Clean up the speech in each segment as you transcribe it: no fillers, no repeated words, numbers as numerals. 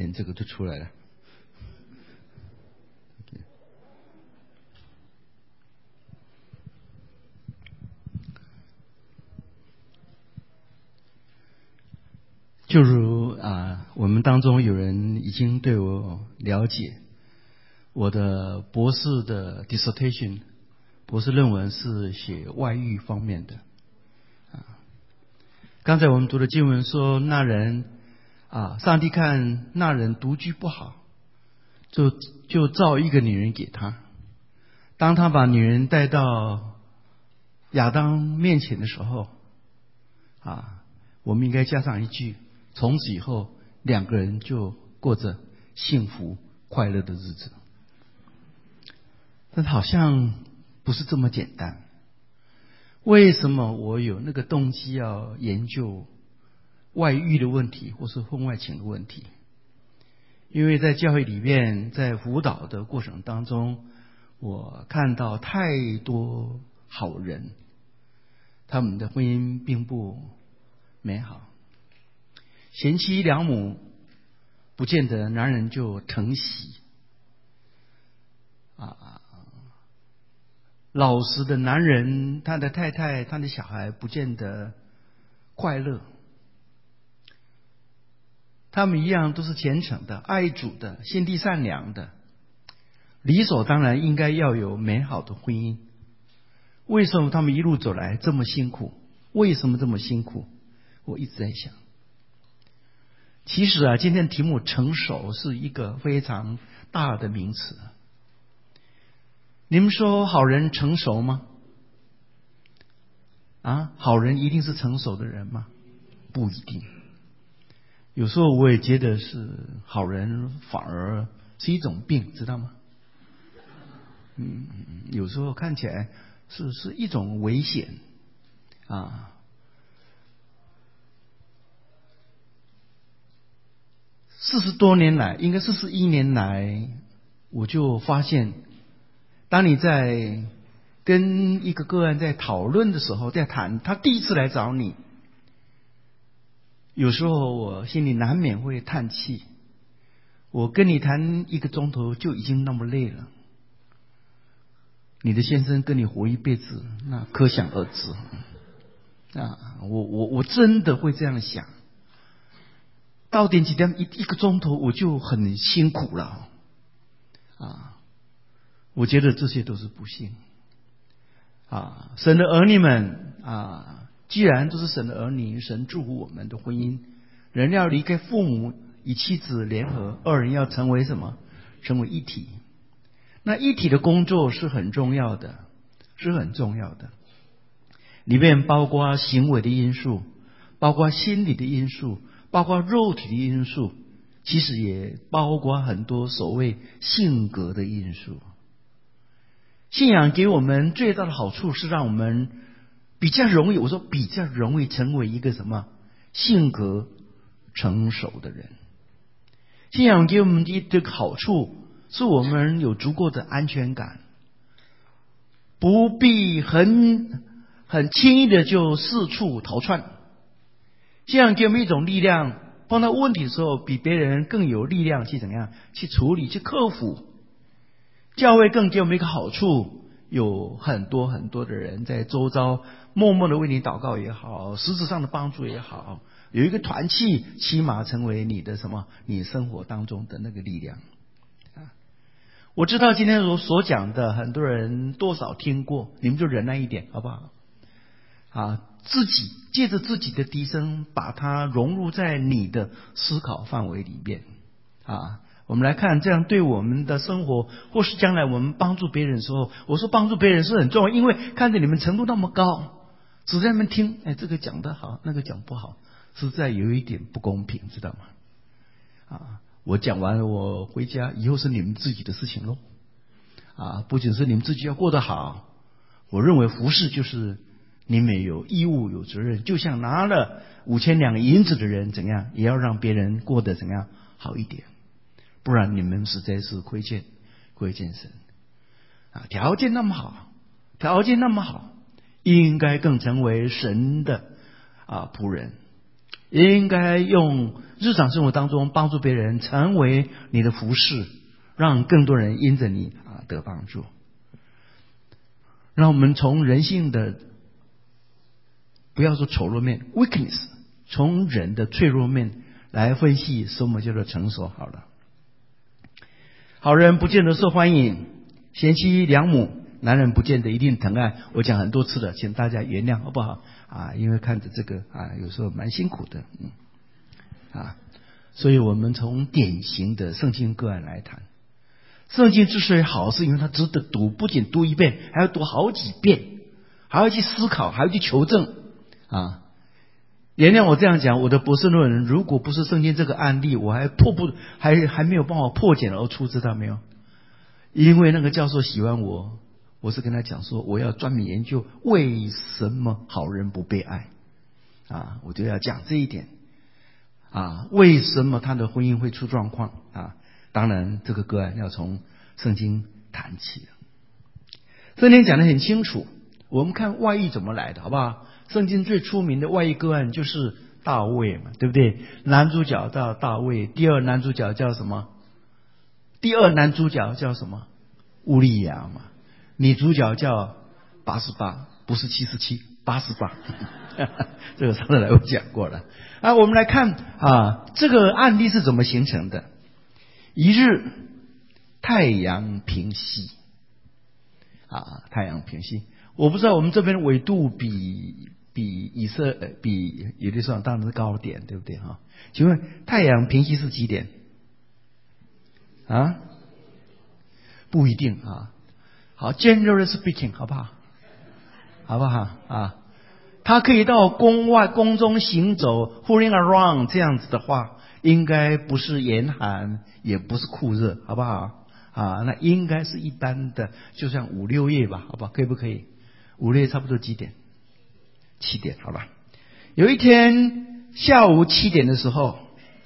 点这个就出来了。就如我们当中有人已经对我了解，我的博士的 dissertation 博士论文是写外遇方面的。刚才我们读的经文说，那人上帝看那人独居不好，就造一个女人给他。当他把女人带到亚当面前的时候，我们应该加上一句：从此以后，两个人就过着幸福快乐的日子。但好像不是这么简单。为什么我有那个动机要研究外遇的问题，或是婚外情的问题？因为在教会里面，在辅导的过程当中，我看到太多好人，他们的婚姻并不美好。贤妻良母，不见得男人就疼惜。老实的男人，他的太太、他的小孩不见得快乐。他们一样都是虔诚的、爱主的、心地善良的，理所当然应该要有美好的婚姻。为什么他们一路走来这么辛苦？为什么这么辛苦？我一直在想。其实今天题目成熟是一个非常大的名词。你们说好人成熟吗？好人一定是成熟的人吗？不一定。有时候我也觉得是好人反而是一种病，知道吗？有时候看起来是一种危险40多年来，应该41年来，我就发现，当你在跟一个个案在讨论的时候，在谈他第一次来找你，有时候我心里难免会叹气。我跟你谈1个钟头就已经那么累了，你的先生跟你活一辈子，那可想而知。我真的会这样想。到点几天1个钟头我就很辛苦了我觉得这些都是不幸神的儿女们既然都是神的儿女，神祝福我们的婚姻，人要离开父母，与妻子联合，2人要成为什么？成为一体。那一体的工作是很重要的，是很重要的。里面包括行为的因素，包括心理的因素，包括肉体的因素，其实也包括很多所谓性格的因素。信仰给我们最大的好处是让我们比较容易，我说比较容易成为一个什么？性格成熟的人。信仰给我们的这个好处是我们有足够的安全感，不必很轻易的就四处逃窜。信仰给我们一种力量，碰到问题的时候比别人更有力量去怎样去处理去克服。教会更给我们一个好处，有很多很多的人在周遭默默的为你祷告也好，实质上的帮助也好，有一个团契，起码成为你的什么？你生活当中的那个力量我知道今天我所讲的很多人多少听过，你们就忍耐一点好不好自己借着自己的低声，把它融入在你的思考范围里面我们来看，这样对我们的生活，或是将来我们帮助别人的时候，我说帮助别人是很重要，因为看着你们程度那么高，只在那边听，这个讲得好，那个讲不好，实在有一点不公平，知道吗？我讲完了，我回家以后是你们自己的事情喽。不仅是你们自己要过得好，我认为服事就是你们有义务有责任，就像拿了5000两银子的人怎样，也要让别人过得怎样好一点。不然你们实在是亏欠神条件那么好，应该更成为神的仆人。 应该用日常生活当中帮助别人，成为你的服侍，让更多人因着你得帮助。让我们从人性的，不要说丑陋面 weakness， 从人的脆弱面来分析什么叫做成熟。好了，好人不见得受欢迎，贤妻良母，男人不见得一定疼爱。我讲很多次了，请大家原谅好不好因为看着这个有时候蛮辛苦的所以我们从典型的圣经个案来谈。圣经之所以好，是因为它值得读，不仅读一遍，还要读好几遍，还要去思考，还要去求证原谅我这样讲，我的博士论文如果不是圣经这个案例，我还没有办法破茧而出，知道没有？因为那个教授喜欢我，我是跟他讲说，我要专门研究为什么好人不被爱我就要讲这一点为什么他的婚姻会出状况当然这个个案要从圣经谈起。圣经讲得很清楚，我们看外遇怎么来的好不好？圣经最出名的外遇个案就是大卫嘛，对不对？男主角叫大卫，第二男主角叫什么？乌利亚嘛。女主角叫88，不是77，88这个上次来我讲过了我们来看这个案例是怎么形成的。一日太阳平西太阳平西，我不知道我们这边纬度比有的时候当然是高点，对不对请问太阳平西是几点不一定好 generally speaking 好不好他可以到宫中行走 fooling around 这样子的话，应该不是严寒，也不是酷热，好不好那应该是一般的，就像5、6月吧，好不好？可以不可以？5、6月差不多几点？7点，好吧。有一天下午7点的时候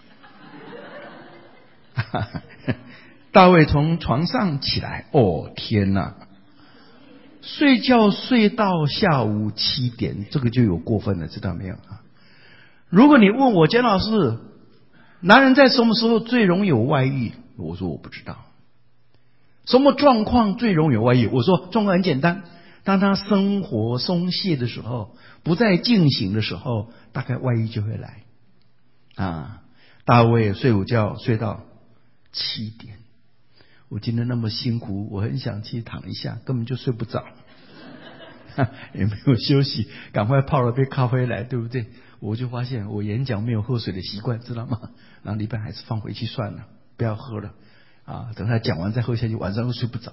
大卫从床上起来，天哪，睡觉睡到下午7点，这个就有过分了，知道没有如果你问我，简老师，男人在什么时候最容易有外遇？我说我不知道。什么状况最容易有外遇？我说状况很简单，当他生活松懈的时候，不再进行的时候，大概外遇就会来大卫睡午觉睡到7点，我今天那么辛苦，我很想去躺一下，根本就睡不着也没有休息，赶快泡了杯咖啡来，对不对？我就发现我眼角没有喝水的习惯，知道吗？然后礼拜还是放回去算了，不要喝了等他讲完再喝下去，晚上都睡不着。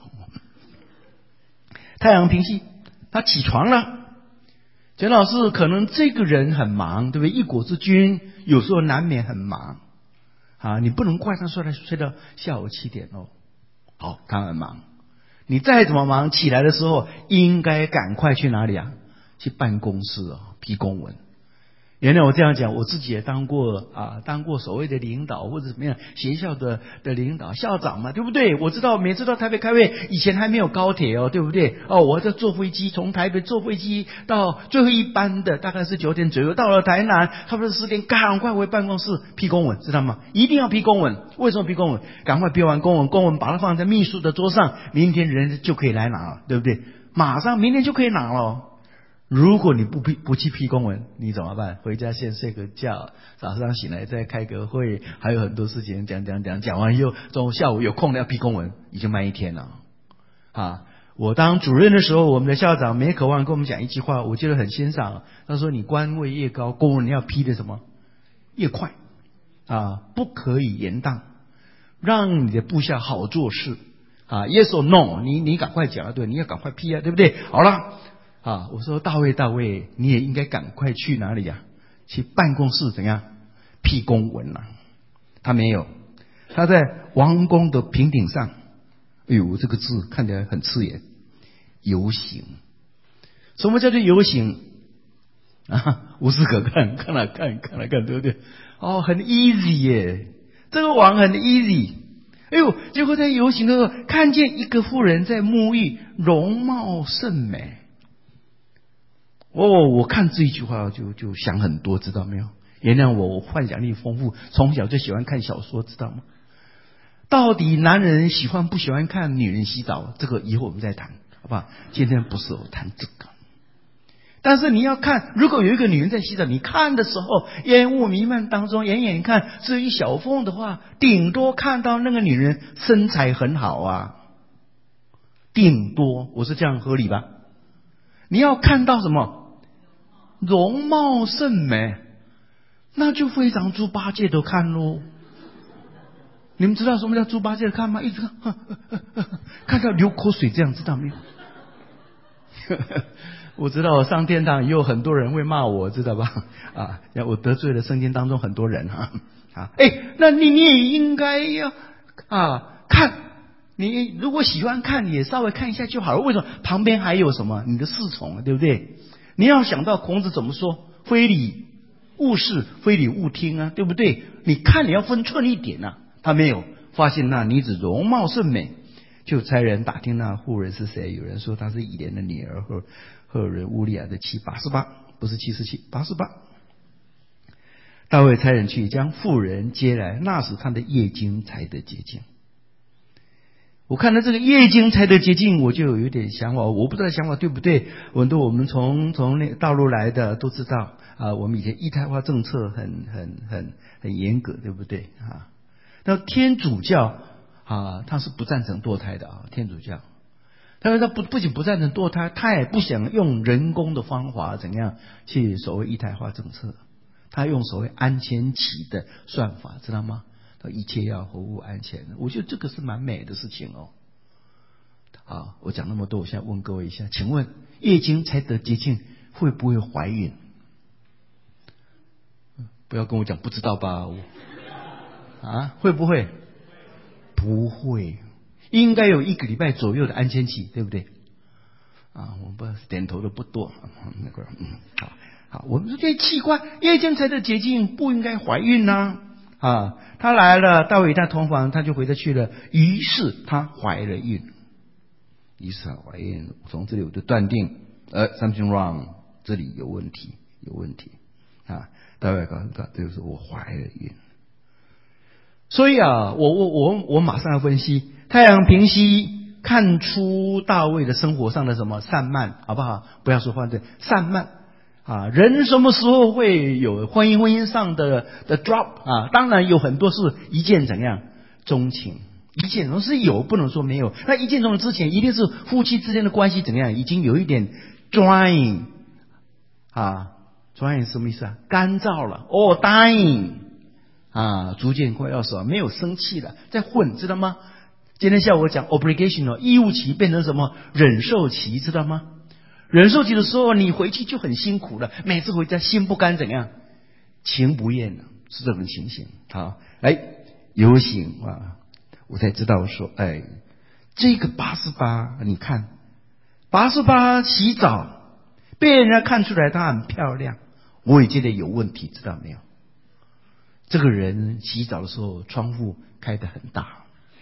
太阳平西，他起床了。简老师，可能这个人很忙，对不对？一国之君有时候难免很忙你不能怪他睡到下午7点好，他很忙。你再怎么忙，起来的时候应该赶快去哪里去办公室批公文。原来我这样讲，我自己也当过所谓的领导或者怎么样，学校的领导校长嘛，对不对？我知道每次到台北开会，以前还没有高铁对不对？我在坐飞机，从台北坐飞机到最后一班的大概是9点左右，到了台南差不多10点，赶快回办公室批公文，知道吗？一定要批公文。为什么批公文？赶快批完公文把它放在秘书的桌上，明天人就可以来拿了，对不对？马上明天就可以拿了。如果你不去批公文，你怎么办？回家先睡个觉，早上醒来再开个会，还有很多事情讲完以后，中午下午有空了要批公文，已经慢一天了我当主任的时候，我们的校长梅可望跟我们讲一句话，我觉得很欣赏。他说：“你官位越高，公文你要批的什么越快不可以延宕，让你的部下好做事Yes or no， 你赶快讲对，你要赶快批对不对？好了。”我说大卫，你也应该赶快去哪里去办公室怎样批公文他没有，他在王宫的平顶上，这个字看起来很刺眼，游行。什么叫做游行无事可看，看了看，对不对？很 easy 耶，这个王很 easy。结果在游行的时候，看见一个妇人在沐浴，容貌甚美。我看这一句话就想很多，知道没有？ 原谅我幻想力丰富，从小就喜欢看小说，知道吗？到底男人喜欢不喜欢看女人洗澡？这个以后我们再谈，好不好？今天不是我谈这个。但是你要看，如果有一个女人在洗澡，你看的时候烟雾弥漫当中，远远看只有一小缝的话，顶多看到那个女人身材很好啊，顶多，我是这样合理吧？你要看到什么？容貌甚美，那就非常猪八戒的看咯。你们知道什么叫猪八戒的看吗？一直看，看到流口水，这样知道没有？我知道我上天堂也有很多人会骂我，知道吧？啊，我得罪了圣经当中很多人啊。那你也应该要看。你如果喜欢看，也稍微看一下就好了。为什么？旁边还有什么？你的侍从，对不对？你要想到孔子怎么说：非礼勿视，非礼勿听啊，对不对？你看你要分寸一点啊。他没有发现那女子容貌甚美，就差人打听那妇人是谁。有人说她是以莲的女儿赫人乌利亚的妻拔示巴，不是77，拔示巴。大卫差人去将妇人接来，那时他的业经才得洁净。我看到这个业经才得洁净，我就有点想法，我不知道想法对不对。很多我们从那大陆来的都知道啊，我们以前一胎化政策很严格，对不对啊？那天主教他是不赞成堕胎的啊，天主教。但是他不仅不赞成堕胎，他也不想用人工的方法怎样去所谓一胎化政策，他用所谓安全期的算法，知道吗？一切要合乎安全，我觉得这个是蛮美的事情哦。好，我讲那么多，我现在问各位一下，请问月经才得洁净会不会怀孕？不要跟我讲不知道吧？会不会？不会，应该有1个礼拜左右的安全期，对不对？我不点头的不多。好，我们说这奇怪，夜间才的洁净不应该怀孕呢？他来了，大卫与他同房，他就回得去了。于是他怀了孕，从这里我就断定，something wrong， 这里有问题。大卫告诉他，这就是我怀了孕。所以我马上要分析，太阳平息，看出大卫的生活上的什么散漫，好不好？不要说犯罪，散漫人什么时候会有婚姻上的 drop 当然有很多是一见怎样钟情，一见钟是有，不能说没有。那一见钟之前，一定是夫妻之间的关系怎样，已经有一点 drying 什么意思啊？干燥了dying。逐渐快要没有生气了，在混，知道吗？今天下午我讲 obligation 义务期变成什么？忍受期，知道吗？忍受期的时候，你回去就很辛苦了，每次回家心不甘怎样，情不愿了，是这种情形。游行我才知道说，这个拔示巴，你看拔示巴洗澡被人家看出来她很漂亮，我也觉得有问题，知道没有？这个人洗澡的时候窗户开得很大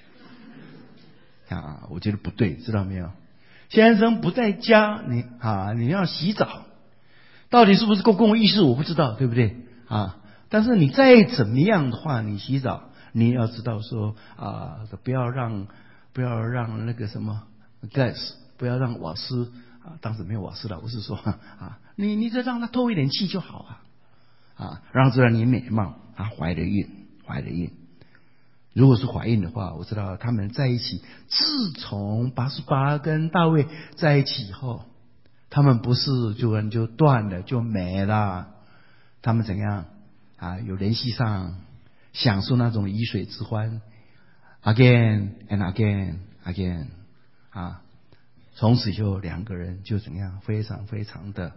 我觉得不对，知道没有？先生不在家，你要洗澡，到底是不是公共浴室我不知道，对不对但是你再怎么样的话，你洗澡你要知道说不要让那个什么 gas， 不要让瓦斯当时没有瓦斯了，我是说你再让它透一点气就好让知道你美貌怀了孕。如果是怀孕的话，我知道他们在一起，自从拔示巴跟大卫在一起以后，他们不是就断了就没了，他们怎样有联系上，享受那种鱼水之欢 again and again 从此就两个人就怎样非常非常的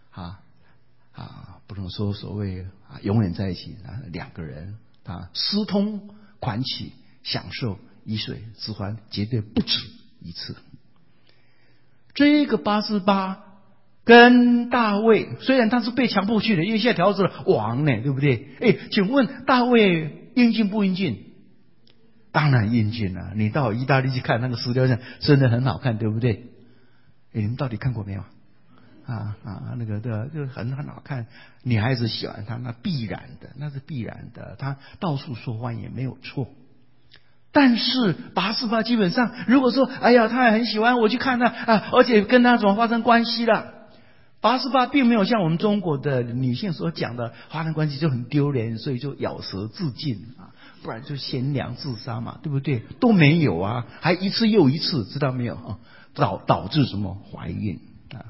不能说所谓永远在一起两个人私通款曲，享受鱼水之欢，绝对不止一次。这个拔示巴跟大卫，虽然他是被强迫去的，因为现在调子了王呢，对不对？请问大卫英俊不英俊？当然英俊了。你到意大利去看那个石雕像，真的很好看，对不对？你们到底看过没有那个的就很好看，女孩子喜欢他，那必然的，那是必然的，他到处说谎也没有错。但是拔示巴基本上，如果说哎呀，他很喜欢我去看他而且跟他怎么发生关系了，拔示巴并没有像我们中国的女性所讲的发生关系就很丢脸，所以就咬舌自尽不然就贤良自杀嘛，对不对？都没有啊，还一次又一次，知道没有导致什么怀孕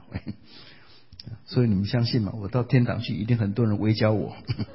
所以你们相信吗？我到天堂去，一定很多人围剿我。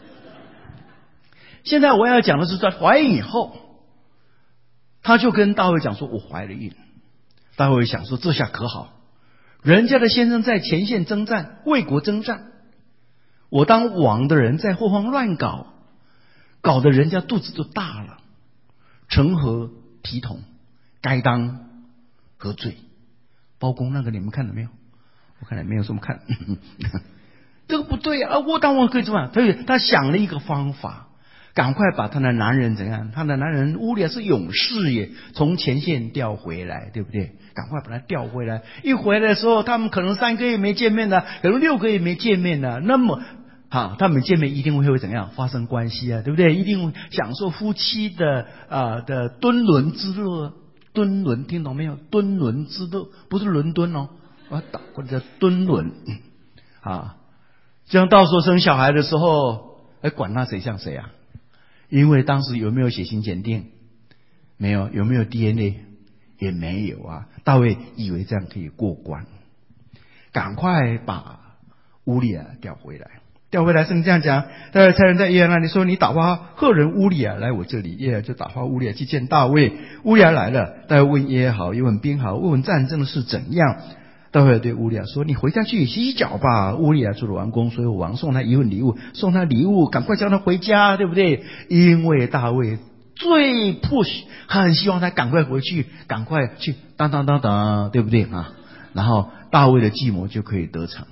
现在我要讲的是，在怀孕以后，他就跟大卫讲说：“我怀了孕。”大卫想说：“这下可好，人家的先生在前线征战，为国征战，我当王的人在后方乱搞，搞得人家肚子都大了，成何体统？该当何罪？”包公那个你们看了没有？我看来没有什么看。这个不对我当王可以怎么样？所以他想了一个方法，赶快把他的男人怎样？他的男人乌利亚是勇士耶，从前线调回来，对不对？赶快把他调回来。一回来的时候，他们可能3个月没见面了，可能6个月没见面了。那么他们见面一定会怎样发生关系对不对？一定会享受夫妻的敦伦之乐。敦伦听懂没有？敦伦之乐不是伦敦我打过来叫敦伦这样到时候生小孩的时候，管他谁像谁因为当时有没有血型检定？没有。有没有 DNA？ 也没有大卫以为这样可以过关，赶快把乌利亚调回来。调回来，圣经这样讲，大卫差人在约那里说：“你打发赫人乌利亚来我这里。”耶就打发乌利亚去见大卫。乌利亚来了，大卫问耶好，又问兵好，问战争的事怎样。大卫对乌利亚说：“你回家去洗洗脚吧。”乌利亚做了王宫，所以王送他一份礼物，送他礼物，赶快叫他回家，对不对？因为大卫最push，很希望他赶快回去，赶快去当，对不对然后大卫的计谋就可以得逞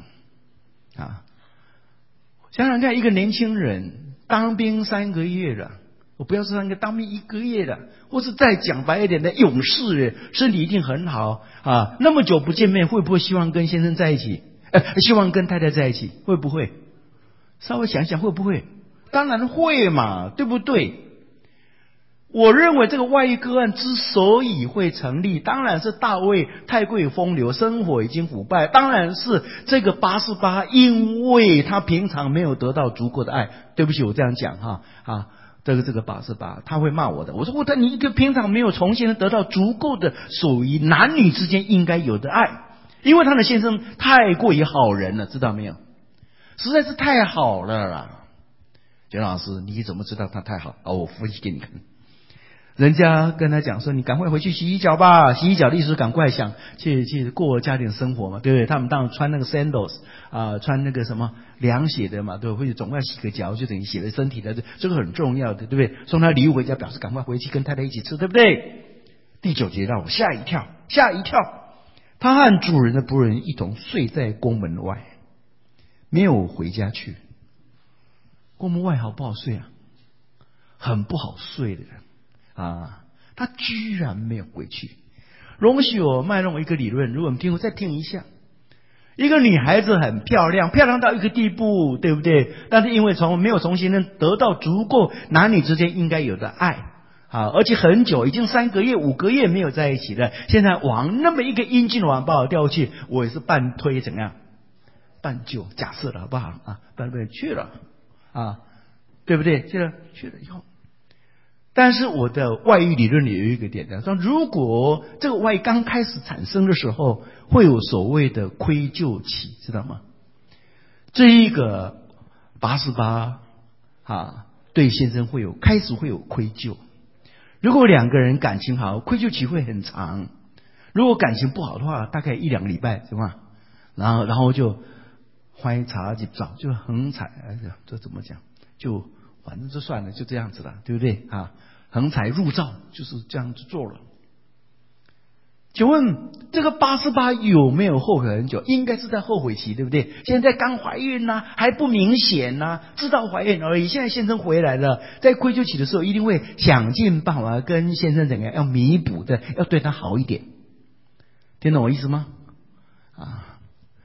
想想看，一个年轻人当兵3个月了，我不要说3个，当兵1个月了，或是再讲白一点的勇士，身体一定很好那么久不见面，会不会希望跟先生在一起？希望跟太太在一起，会不会？稍微想想会不会？当然会嘛，对不对？我认为这个外遇个案之所以会成立，当然是大卫太过于风流，生活已经腐败，当然是这个拔示巴，因为他平常没有得到足够的爱。对不起，我这样讲这个拔示巴他会骂我的。我说你一个平常没有从先生得到足够的属于男女之间应该有的爱，因为他的先生太过于好人了，知道没有？实在是太好了啦。简老师，你怎么知道他太好我分析给你看。人家跟他讲说：“你赶快回去洗洗脚吧。”洗洗脚的意思赶快想去过家庭生活嘛，对不对？他们当然穿那个 sandals 穿那个什么凉鞋的嘛，对不对？总要洗个脚，就等于洗了身体的，这个很重要的，对不对？送他礼物回家，表示赶快回去跟太太一起吃，对不对？第9节让我吓一跳，他和主人的仆人一同睡在宫门外，没有回家去。宫门外好不好睡很不好睡的他居然没有回去。容许我卖弄一个理论，如果我们听过再听一下。一个女孩子很漂亮，漂亮到一个地步，对不对？但是因为没有从先生得到足够男女之间应该有的爱而且很久，已经3个月5个月没有在一起了，现在往那么一个阴茎王把我调去，我也是半推怎样半就假设了好不好半推去了对不对？去了以后，但是我的外遇理论里有一个点说，如果这个外遇刚开始产生的时候，会有所谓的愧疚期，知道吗？这一个拔示巴对先生开始会有愧疚。如果2个人感情好，愧疚期会很长；如果感情不好的话，大概1-2个礼拜，是吧？然后就欢茶就早就横财，这怎么讲？就反正就算了，就这样子了，对不对横财入灶就是这样子做了。请问这个拔示巴有没有后悔很久？应该是在后悔期，对不对？现在刚怀孕还不明显知道怀孕而已。现在先生回来了，在愧疚期的时候，一定会想尽办法跟先生怎样要弥补的，要对他好一点。听懂我意思吗？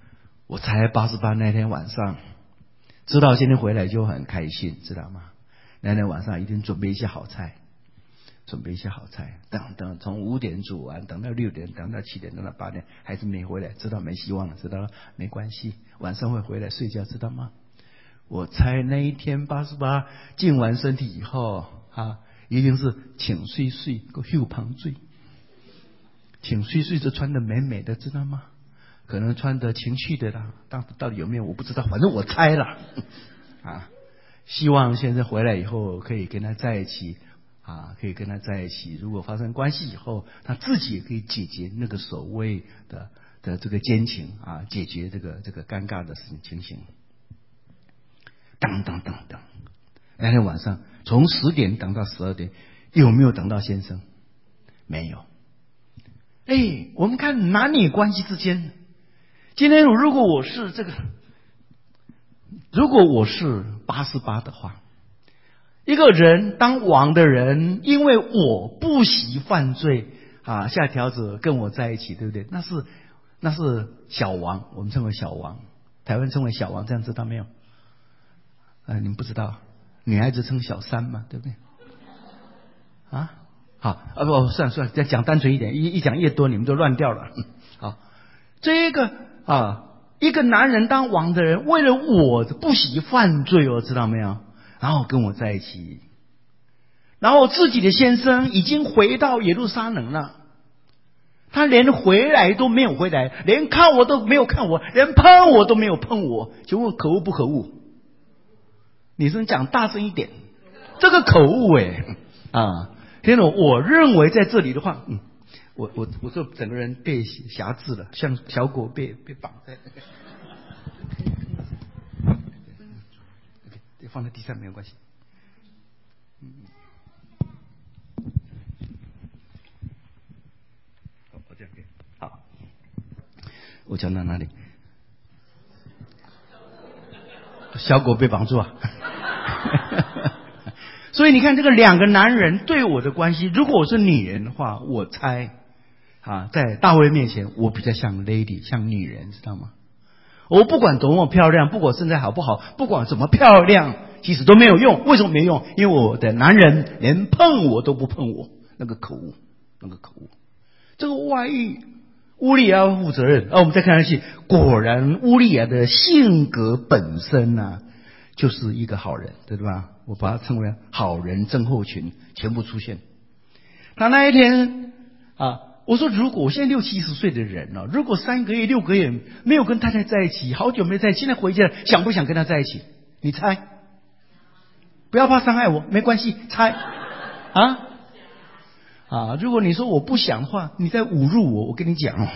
我才88那天晚上，知道今天回来就很开心，知道吗？那天晚上一定准备一些好菜，等从5点煮完，等到6点，等到7点，等到8点，孩子没回来，知道没希望了，知道了，没关系，晚上会回来睡觉，知道吗？我猜那一天88净完身体以后一定是请睡个休旁醉，请睡就穿得美美的，知道吗？可能穿得情趣的啦，到底有没有我不知道，反正我猜了希望现在回来以后可以跟他在一起可以跟他在一起。如果发生关系以后，他自己也可以解决那个所谓的这个奸情解决这个尴尬的情形。等，那天晚上从10点等到12点，有没有等到先生？没有。我们看男女关系之间，今天如果我是88的话，一个人当王的人，因为我不惜犯罪下条子跟我在一起，对不对？那是小王，我们称为小王，台湾称为小王，这样知道没有？你们不知道，女孩子称小三嘛，对不对？好不，算了，再讲单纯一点，一讲越多你们就乱掉了。好，这个一个男人当王的人，为了我不惜犯罪知道没有？然后跟我在一起，然后自己的先生已经回到耶路撒冷了，他连回来都没有回来，连看我都没有看我，连碰我都没有碰我，请问可恶不可恶？你是讲大声一点，这个可恶听懂？我认为在这里的话，我就整个人被辖制了，像小狗被绑在放在地上没有关系。我这样好，我讲到哪里？小狗被绑住所以你看这个两个男人对我的关系，如果我是女人的话，我猜在大卫面前我比较像 lady， 像女人，知道吗？我不管多么漂亮，不管身材好不好，不管怎么漂亮，其实都没有用。为什么没用？因为我的男人连碰我都不碰我，那个可恶。这个外遇乌利亚负责任我们再看下去，果然乌利亚的性格本身就是一个好人，对吧？我把它称为好人症候群全部出现。那一天我说如果我现在60、70岁的人如果3个月6个月没有跟太太在一起，好久没在一起，现在回家想不想跟他在一起？你猜？不要怕伤害我，没关系，猜如果你说我不想的话，你在侮辱我，我跟你讲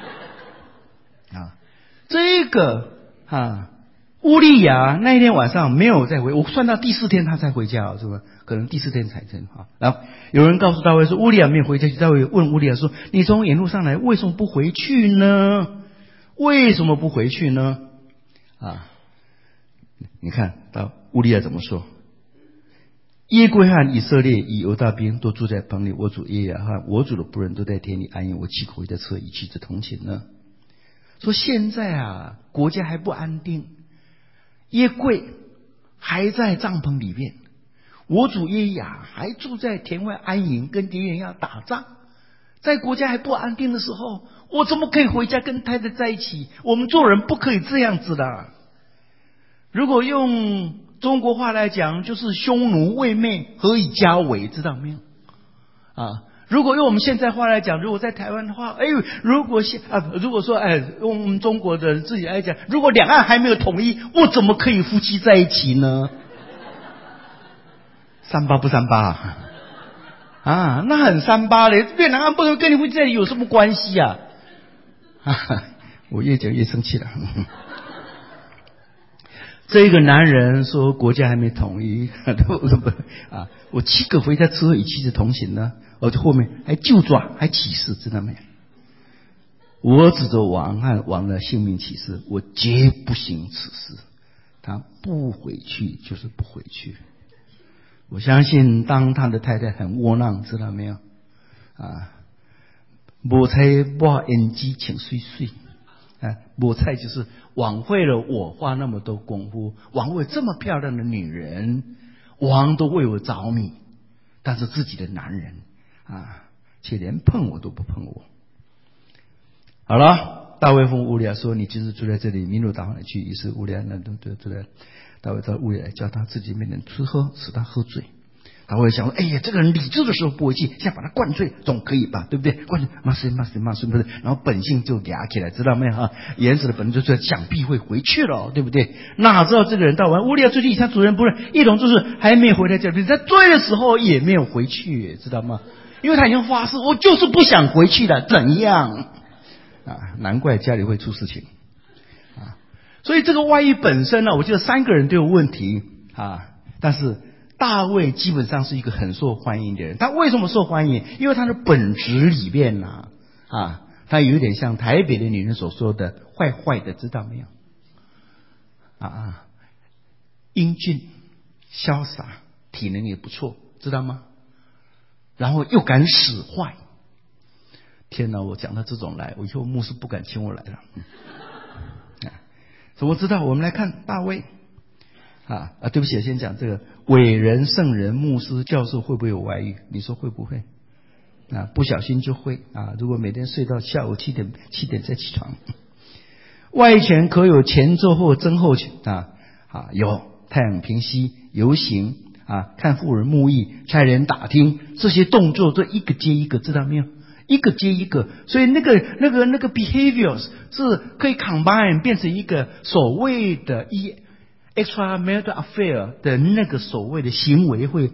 这个乌利亚那一天晚上没有再回，我算到第4天他才回家是吧？可能第4天才成然后有人告诉大卫说乌利亚没有回家，大卫问乌利亚说：“你从远路上来，为什么不回去呢？为什么不回去呢？”你看到乌利亚怎么说？耶归和以色列以犹大兵都住在棚里，我主耶亚和我主的仆人都在田里安营，我岂可为这车以妻子同寝呢？说现在国家还不安定，耶柜还在帐篷里面，我主耶亚还住在田外安营，跟敌人要打仗。在国家还不安定的时候，我怎么可以回家跟太太在一起？我们做人不可以这样子的。如果用中国话来讲，就是匈奴未寐，何以家为？知道没有？如果用我们现在话来讲，如果在台湾的话，如果说用我们中国的人自己来讲，如果两岸还没有统一，我怎么可以夫妻在一起呢？38不38那很38嘞，越南岸不能跟你夫妻在一起有什么关系我越讲越生气了这个男人说国家还没统一我岂可回家吃喝与妻子同行呢？后面还就抓还起誓，知道没有？我指着王和王的性命起誓，我绝不行此事。他不回去就是不回去。我相信当他的太太很窝囊，知道没有？没菜没烟机请睡睡菠菜就是枉费了我花那么多功夫，枉费这么漂亮的女人，王都为我着迷，但是自己的男人却连碰我都不碰我。好了，大卫问乌利亚说：“你今日住在这里，明日打发你去。”于是乌利亚大卫到乌利亚叫他自己面前吃喝，使他喝醉。大卫想说：“哎呀，这个人理智的时候不会去，现在把他灌醉总可以吧？对不对？灌醉骂谁，不是？然后本性就嗲起来，知道没有？原始的本性就是想必会回去了，对不对？哪知道这个人到完乌利亚最近像主人不认，一同就是还没有回来家里，在醉的时候也没有回去，知道吗？因为他已经发誓，我就是不想回去了，怎样？难怪家里会出事情所以这个外遇本身呢，我觉得3个人都有问题但是大卫基本上是一个很受欢迎的人。他为什么受欢迎？因为他的本质里面他有点像台北的女人所说的坏坏的，知道没有？英俊潇洒，体能也不错，知道吗？然后又敢使坏。天哪，我讲到这种来，我以后牧师不敢请我来了。我知道，我们来看大卫对不起，先讲这个伟人、圣人、牧师、教授会不会有外遇？你说会不会？不小心就会如果每天睡到下午7点再起床。外权可有前奏或增后权有太阳平息、游行看妇人沐浴、差人打听，这些动作这一个接一个，知道没有？一个接一个，所以那个 behaviors 是可以 combine 变成一个所谓的extramarital affair 的那个所谓的行为会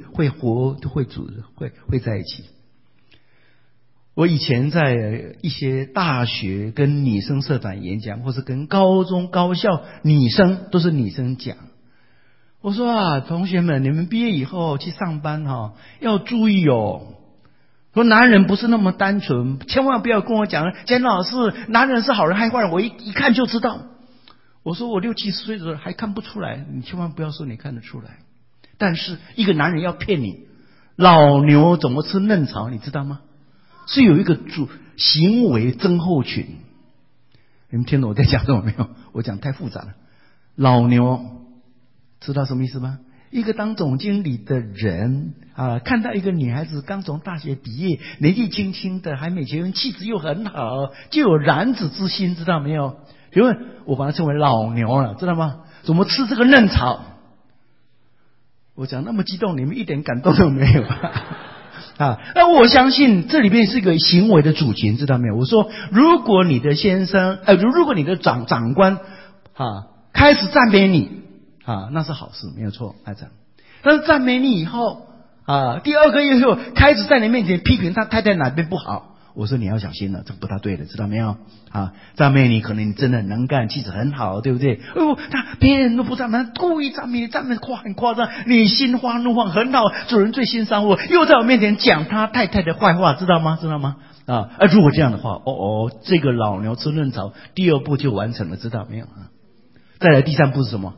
在一起。我以前在一些大学跟女生社团演讲，或是跟高中高校女生，都是女生讲，我说同学们，你们毕业以后去上班要注意说男人不是那么单纯，千万不要跟我讲简老师男人是好人还坏人，我一看就知道。我说我60、70岁的时候还看不出来，你千万不要说你看得出来。但是一个男人要骗你，老牛怎么吃嫩草，你知道吗？是有一个行为症候群。你们听懂我在讲什么没有？我讲太复杂了。老牛知道什么意思吗？一个当总经理的人看到一个女孩子刚从大学毕业，年纪轻轻的，还没结婚，气质又很好，就有染指之心，知道没有？因为我把它称为老牛了，知道吗？怎么吃这个嫩草？我讲那么激动，你们一点感动都没有那我相信这里面是一个行为的主群，知道没有？我说如果你的先生如果你的长官开始赞美你那是好事，没有错，但是赞美你以后第2个月后开始在你面前批评他太太哪边不好，我说你要小心了，这不大对的，知道没有？赞美你，可能你真的很能干，气质很好，对不对？别人都不赞美，故意赞美你，赞美很夸张，你心花怒放，很好，主人最欣赏我，又在我面前讲他太太的坏话，知道吗？如果这样的话，这个老牛吃嫩草，第2步就完成了，知道没有？再来第3步是什么？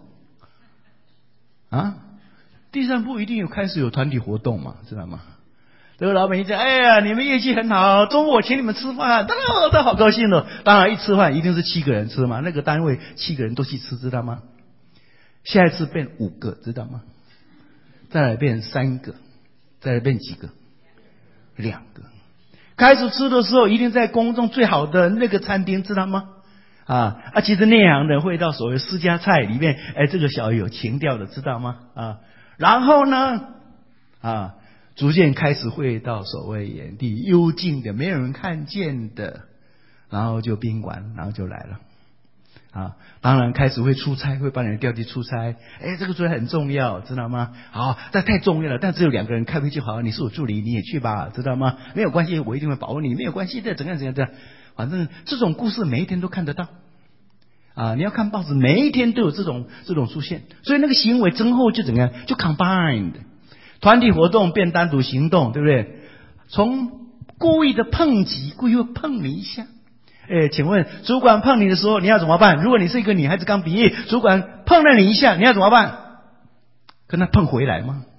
第3步一定开始有团体活动嘛，知道吗？这个老板一讲，哎呀，你们业绩很好，中午我请你们吃饭，当然我都好高兴了。当然一吃饭一定是7个人吃嘛，那个单位7个人都去吃，知道吗？下一次变5个，知道吗？再来变3个，再来变几个？2个。开始吃的时候一定在宫中最好的那个餐厅，知道吗？其实内行人会到所谓私家菜里面，这个小有情调的，知道吗？然后呢逐渐开始会到所谓眼地幽静的没有人看见的，然后就宾馆，然后就来了当然开始会出差，会把你调去出差，这个出差很重要，知道吗？但太重要了，但只有2个人开会就好，你是我助理你也去吧，知道吗？没有关系，我一定会保护你，没有关系的，怎样，反正这种故事每一天都看得到你要看报纸，每一天都有这种出现，所以那个行为增厚就怎样，就 combined， 团体活动变单独行动，对不对？从故意的碰击，故意会碰你一下，请问主管碰你的时候你要怎么办？如果你是一个女孩子刚毕业，主管碰了你一下，你要怎么办？跟他碰回来吗？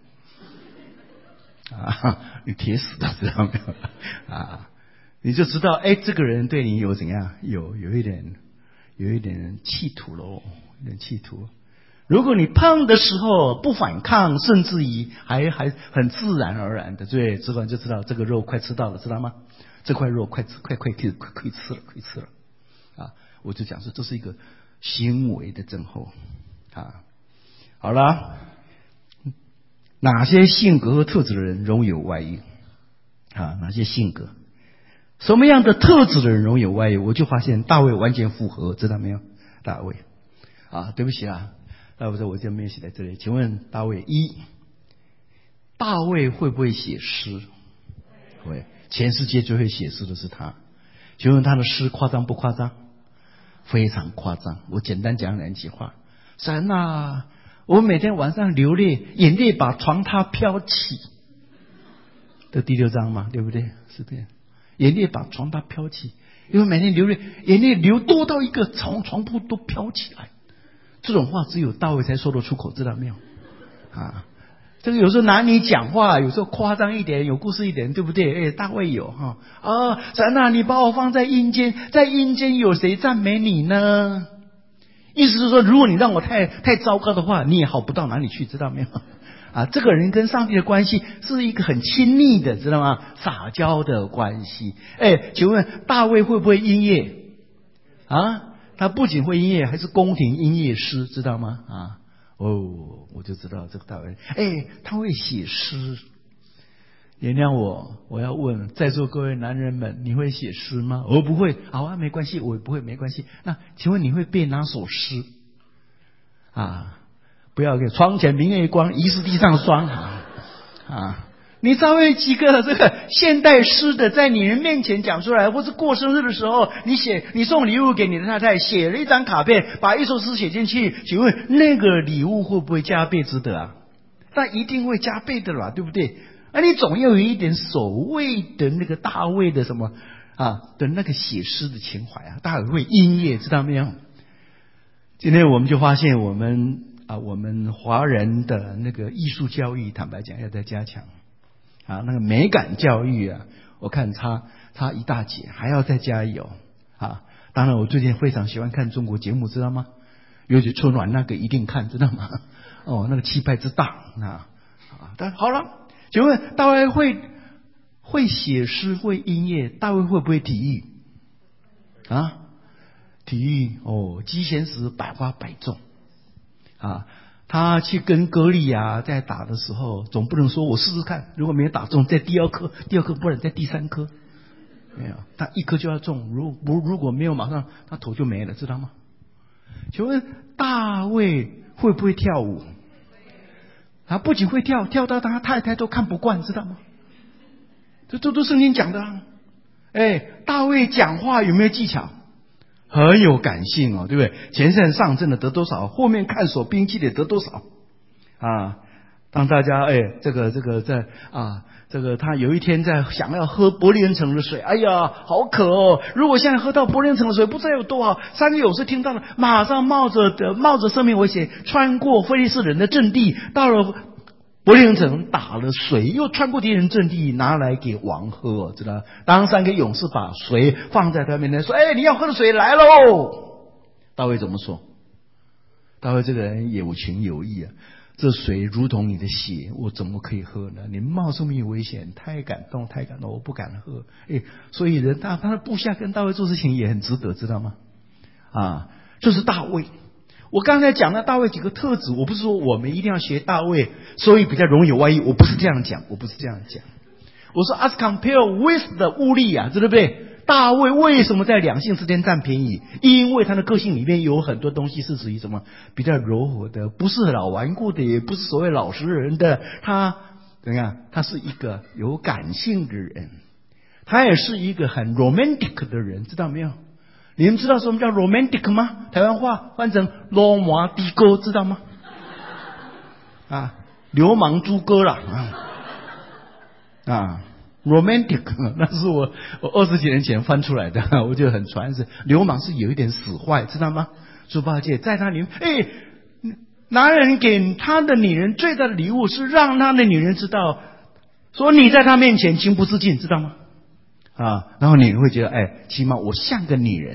你铁死的，知道没有？你就知道这个人对你有怎样，有一点有一点企图喽，有点企图。如果你碰的时候不反抗，甚至于还很自然而然的，对，吃完就知道这个肉快吃到了，知道吗？这块肉快吃了啊！我就讲说这是一个行为的症候啊。好了，哪些性格和特质的人容易有外遇啊？哪些性格？什么样的特质的人容易有外遇？我就发现大卫完全符合，知道没有？大卫啊，对不起啊。我就没有写在这里。请问大卫大卫会不会写诗？会，全世界最会写诗的是他。请问他的诗夸张不夸张？非常夸张。我简单讲两句话：神啊，我每天晚上流泪，眼泪把床榻飘起。这第6章嘛，对不对？是这样，眼泪把床榻飘起，因为每天流泪，眼泪流多到一个床铺都飘起来。这种话只有大卫才说得出口，知道没有？啊，这个有时候拿你讲话，有时候夸张一点，有故事一点，对不对？大卫有哈啊，神啊，你把我放在阴间，在阴间有谁赞美你呢？意思是说，如果你让我太糟糕的话，你也好不到哪里去，知道没有？啊，这个人跟上帝的关系是一个很亲密的，知道吗？撒娇的关系。请问大卫会不会音乐啊？他不仅会音乐，还是宫廷音乐师，知道吗？啊，我就知道这个大卫，他会写诗。原谅我要问在座各位男人们，你会写诗吗？我不会，好啊，没关系，我不会，没关系。那请问你会背哪首诗？啊，不要给窗前明月光，疑是地上霜啊！你稍微几个这个现代诗的在你人面前讲出来，或是过生日的时候，你送礼物给你的太太，写了一张卡片，把一首诗写进去，请问那个礼物会不会加倍值得啊？那一定会加倍的啦，对不对？你总要有一点所谓的那个大卫的什么啊的那个写诗的情怀啊，大卫会音乐，知道没有？今天我们就发现我们华人的那个艺术教育，坦白讲要再加强。那个美感教育啊，我看差一大截，还要再加油啊！当然，我最近非常喜欢看中国节目，知道吗？尤其春晚那个一定看，知道吗？那个气派之大啊！但好了，请问大卫会写诗，会音乐，大卫会不会体育啊？体育机弦石百花百种啊！他去跟歌利亚在打的时候，总不能说我试试看，如果没有打中，在第二颗，不然在第3颗，没有，他1颗就要中，如果没有，马上他头就没了，知道吗？请问大卫会不会跳舞？他不仅会跳到他太太都看不惯，知道吗？这都圣经讲的啊。大卫讲话有没有技巧？很有感性对不对？前线上阵的得多少，后面看守兵器的得多少啊？当大家他有一天在想要喝伯利恒城的水，哎呀，好渴哦！如果现在喝到伯利恒城的水，不知道有多好。3个勇士听到了，马上冒着生命危险，穿过非利士人的阵地，到了伯利恒城，打了水，又穿过敌人阵地，拿来给王喝，知道？当3个勇士把水放在他面前，说：“你要喝的水来喽！”大卫怎么说？大卫这个人有情有义啊，这水如同你的血，我怎么可以喝呢？你冒生命危险，太感动，我不敢喝。所以人他的部下跟大卫做事情也很值得，知道吗？这是大卫。我刚才讲了大卫几个特质，我不是说我们一定要学大卫，所以比较容易有外遇，我不是这样讲。我说 as compared with 的乌利亚，对不对？大卫为什么在两性之间占便宜？因为他的个性里面有很多东西是属于什么比较柔和的，不是老顽固的，也不是所谓老实人的。他怎样？他是一个有感性的人，他也是一个很 romantic 的人，知道没有？你们知道什么叫 romantic 吗？台湾话翻成罗马的哥，知道吗？流氓猪哥啦romantic 那是我20几年前翻出来的，我觉得很传神。流氓是有一点死坏，知道吗？猪八戒在他里面，男人给他的女人最大的礼物是让他的女人知道，说你在他面前情不自禁，知道吗？然后你会觉得，起码我像个女人，对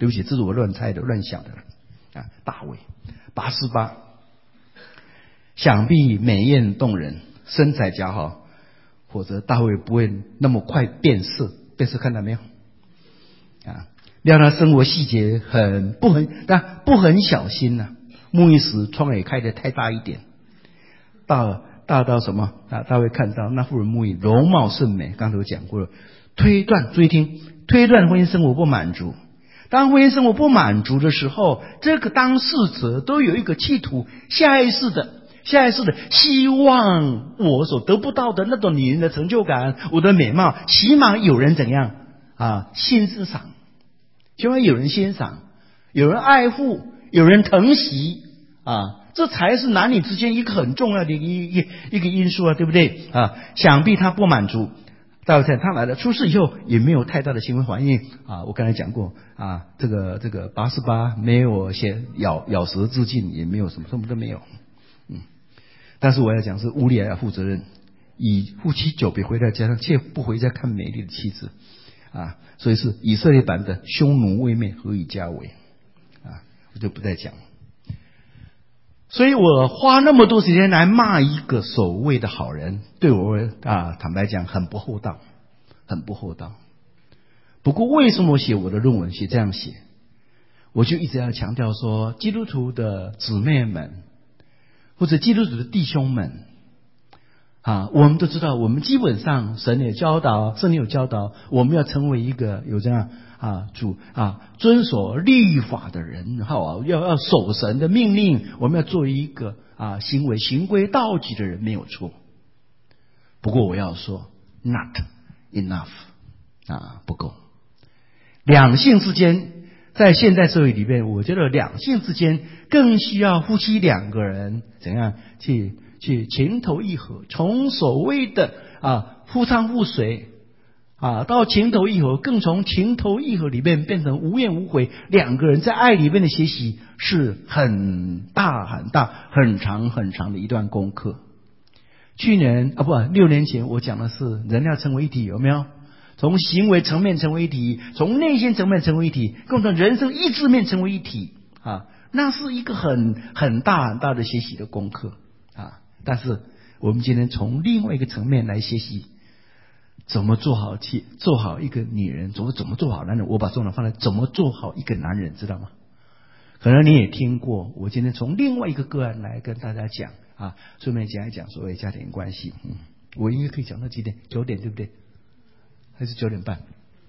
对不起，这是我乱猜的、乱想的啊。大卫拔示巴，想必美艳动人，身材姣好，否则大卫不会那么快变色。变色看到没有？啊，料他生活细节不很小心呐、沐浴时窗也开得太大一点，大到什么啊？大卫看到那妇人沐浴，容貌甚美。刚才我讲过了，推断婚姻生活不满足。当婚姻生活不满足的时候，这个当事者都有一个企图，下意识的希望我所得不到的那种女人的成就感，我的美貌，起码有人怎样啊？欣赏，希望有人欣赏，有人爱护，有人疼惜啊。这才是男女之间一个很重要的一个因素啊，对不对啊？想必他不满足，大卫他来了，出事以后也没有太大的行为反应啊。我刚才讲过啊，这个拔示巴没有些咬舌自尽，也没有什么都没有。但是我要讲是乌利亚要负责任，以夫妻久别回到家乡，却不回家看美丽的妻子啊，所以是以色列版的匈奴未灭，何以家为啊？我就不再讲。所以我花那么多时间来骂一个所谓的好人，对我坦白讲很不厚道，很不厚道。不过为什么写我的论文这样写？我就一直要强调说，基督徒的姊妹们或者基督徒的弟兄们啊，我们都知道，我们基本上神也教导，圣经有教导，我们要成为一个有这样遵守律法的人，要守神的命令，我们要做一个行规蹈矩的人，没有错。不过我要说 ，not enough 不够。两性之间，在现代社会里面，我觉得两性之间更需要夫妻两个人怎样去情投意合，从所谓的夫唱妇随到情投意合，更从情投意合里面变成无怨无悔，两个人在爱里面的学习是很大很大很长很长的一段功课。6年前我讲的是人要成为一体，有没有？从行为层面成为一体，从内心层面成为一体，更从人生意志面成为一体那是一个很大很大的学习的功课但是我们今天从另外一个层面来学习，怎么做好一个女人，怎么做好男人。我把重点放在怎么做好一个男人，知道吗？可能你也听过，我今天从另外一个个案来跟大家讲顺便讲一讲所谓家庭关系。我应该可以讲到几点？9点对不对？还是9点半？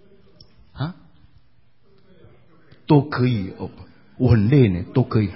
都可以哦，我很累呢，都可以。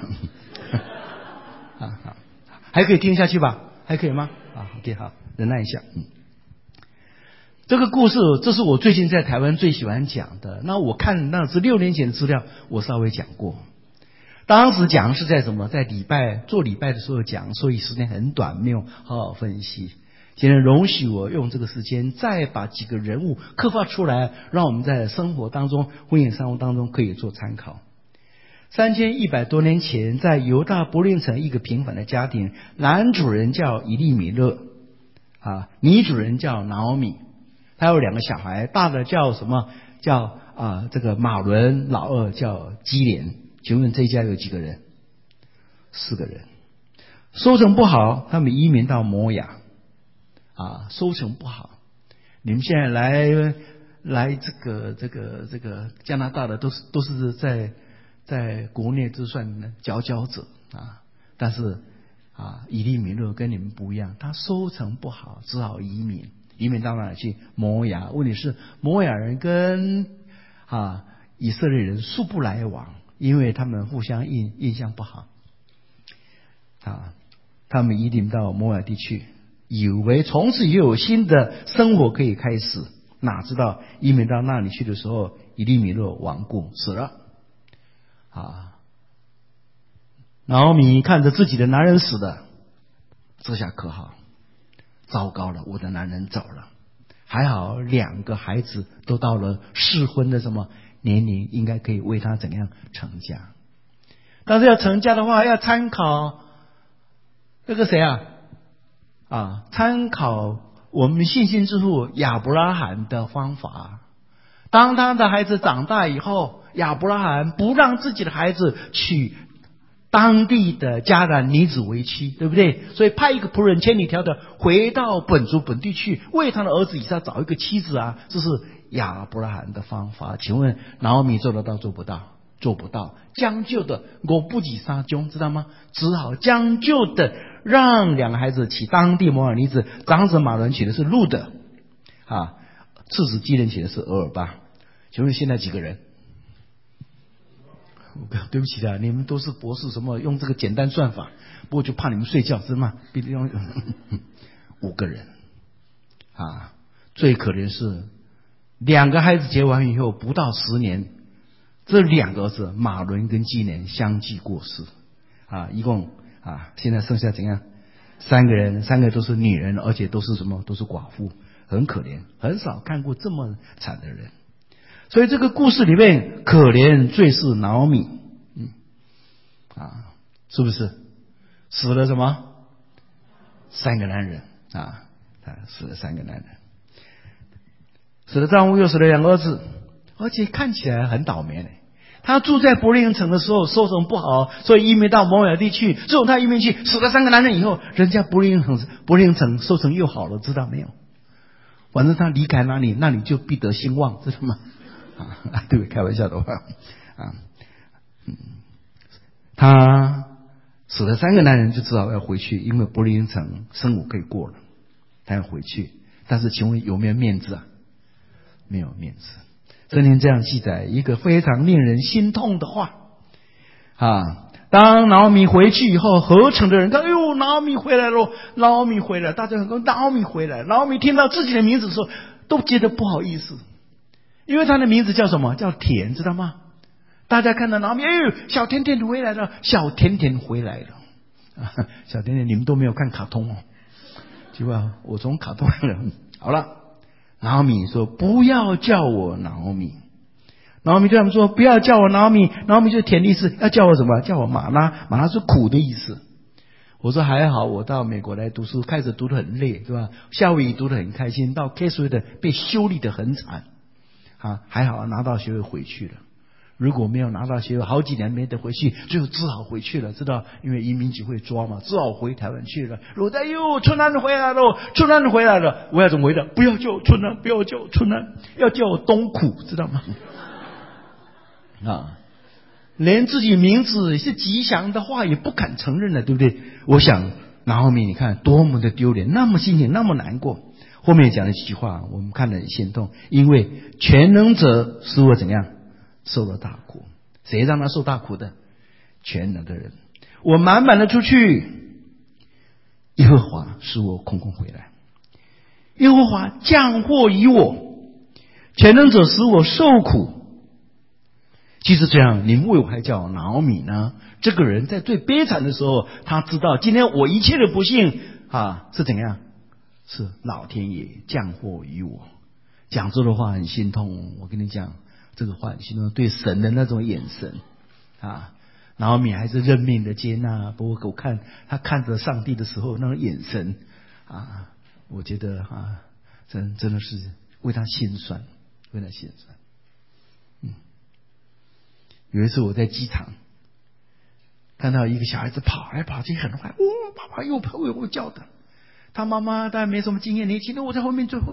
还可以听下去吧？还可以吗？OK， 好，忍耐一下。这个故事，这是我最近在台湾最喜欢讲的。那我看那是6年前的资料，我稍微讲过。当时讲是在在做礼拜的时候讲，所以时间很短，没有好好分析。今天容许我用这个时间再把几个人物刻画出来，让我们在生活当中、婚姻生活当中可以做参考。3100多年前，在犹大伯利城一个平凡的家庭，男主人叫以利米勒女主人叫拿俄米，他有2个小孩，大的叫什么？叫这个马伦，老二叫基连。请问这一家有几个人？4个人。收成不好，他们移民到摩亚收成不好。你们现在来这个加拿大的都是在国内就算佼佼者但是以利米勒跟你们不一样，他收成不好，只好移民到哪里去？摩亚。问题是摩亚人跟以色列人素不来往，因为他们互相印象不好他们移民到摩亚地区，以为从此又有新的生活可以开始，哪知道移民到那里去的时候，以利米勒亡故死了拿俄米看着自己的男人死了，这下可好，糟糕了，我的男人走了。还好2个孩子都到了适婚的年龄，应该可以为他怎样成家。但是要成家的话，要参考这个谁参考我们信心之父亚伯拉罕的方法。 当他的孩子长大以后，亚伯拉罕不让自己的孩子娶当地的迦南女子为妻，对不对？所以派一个仆人千里迢迢回到本族本地去，为他的儿子以撒找一个妻子啊，这是亚伯拉罕的方法。请问拿俄米做得到做不到？做不到，将就的我不及杀兄，知道吗？只好将就的让两个孩子娶当地摩尔女子，长子马伦娶的是路德啊，次子基伦娶的是俄尔巴。请问现在几个人？对不起啊，你们都是博士，什么用这个简单算法，不过就怕你们睡觉，是吗？必须用5个人啊！最可怜是2个孩子结完以后不到10年，这2个儿子马伦跟基连相继过世啊，一共啊，现在剩下怎样？3个人，3个都是女人，而且都是什么？都是寡妇，很可怜，很少看过这么惨的人。所以这个故事里面，可怜最是拿俄米，是不是死了什么3个男人啊？死了3个男人，死了丈夫，又死了2个儿子，而且看起来很倒霉呢。他住在伯利恒城的时候收成不好，所以移民到摩尔地去。之后他移民去，死了3个男人以后，人家伯利恒城收成又好了，知道没有？反正他离开哪里，那里就必得兴旺，知道吗？对，开玩笑的话啊，他死了3个男人，就只好要回去，因为伯利恒城生5可以过了，他要回去。但是请问有没有面子啊？没有面子。圣经这样记载一个非常令人心痛的话啊！当拿俄米回去以后，合城的人看，哎呦，拿俄米回来了，拿俄米回来，大家很说拿俄米回来。拿俄米听到自己的名字的时候，都觉得不好意思，因为他的名字叫什么？叫甜，知道吗？大家看到拿俄米，哎呦，小甜甜回来了，小甜甜回来了。小甜甜，你们都没有看卡通哦，对吧？我从卡通来了。好了。拿俄米说不要叫我拿俄米，拿俄米对他们说不要叫我拿俄米，拿俄米就是甜的意思，要叫我什么？叫我马拉，马拉是苦的意思。我说还好，我到美国来读书，开始读得很累，对吧？夏威夷读得很开心，到 Case 的被修理得很惨啊，还好拿到学位回去了。如果没有拿到学位，好几年没得回去，最后只好回去了，知道？因为移民局会抓嘛，只好回台湾去了。我在哟，春兰回来了，春兰回来了，我要怎么回答？不要叫我春兰，不要叫我春兰，要叫我东苦，知道吗？啊，连自己名字是吉祥的话也不敢承认了，对不对？我想，拿俄米你看多么的丢脸，那么心情那么难过。后面讲了几句话，我们看了很心痛，因为全能者使我怎样？受了大苦。谁让他受大苦的？全能的人。我满满的出去，耶和华使我空空回来。耶和华降祸于我，全能者使我受苦。即使这样，你们为我还叫拿俄米呢？这个人在最悲惨的时候，他知道今天我一切的不幸是怎样？是老天爷降祸于我。讲这个话很心痛，我跟你讲，这个话很心痛，对神的那种眼神啊，拿俄米还是认命的接纳。不过我看他看着上帝的时候那种眼神啊，我觉得真的是为他心酸，为他心酸。有一次我在机场看到一个小孩子跑来跑去很快，爸爸又跑又叫的，他妈妈当然没什么经验，年轻人我在后面追，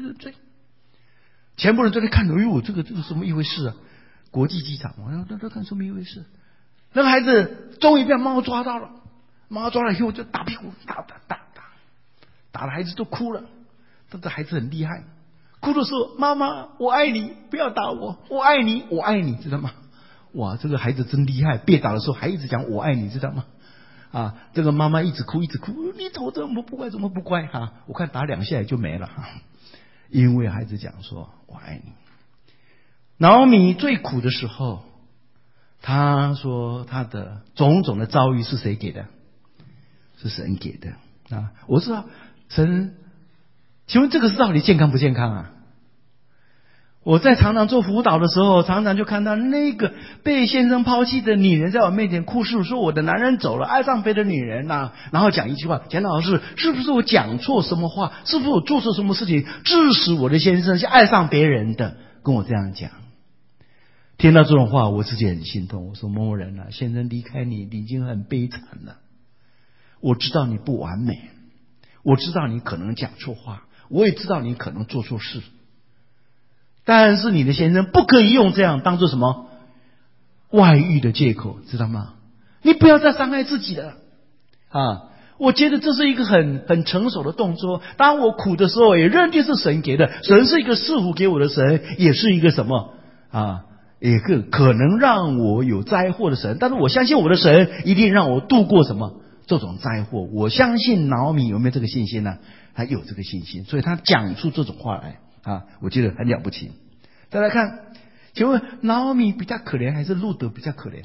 全部人都在看，这个什么一回事啊？国际机场，我都看什么一回事？那个孩子终于被猫抓到了，猫抓了以后就打屁股，打了孩子都哭了。但这孩子很厉害，哭的时候，妈妈我爱你，不要打我，我爱你，我爱你，知道吗？哇，这个孩子真厉害，被打的时候还一直讲我爱你，知道吗？这个妈妈一直哭，你怎么不乖我看打2下也就没了因为孩子讲说我爱你。拿俄米最苦的时候，他说他的种种的遭遇是谁给的？是神给的我知道神，请问这个是到底健康不健康啊？我在常常做辅导的时候，常常就看到那个被先生抛弃的女人在我面前哭诉，说我的男人走了，爱上别的女人然后讲一句话，简老师，是不是我讲错什么话？是不是我做错什么事情，致使我的先生是爱上别人的？ 跟我这样讲。听到这种话，我自己很心痛。我说某某人啊，先生离开你已经很悲惨了。我知道你不完美，我知道你可能讲错话，我也知道你可能做错事，但是你的先生不可以用这样当做什么外遇的借口，知道吗？你不要再伤害自己了啊！我觉得这是一个很成熟的动作。当我苦的时候，也认定是神给的，神是一个赐福给我的神，也是一个什么啊？一个可能让我有灾祸的神，但是我相信我的神一定让我度过什么这种灾祸。我相信拿俄米有没有这个信心呢？他有这个信心，所以他讲出这种话来啊，我觉得很了不起。再来看，请问拿俄米比较可怜还是路德比较可怜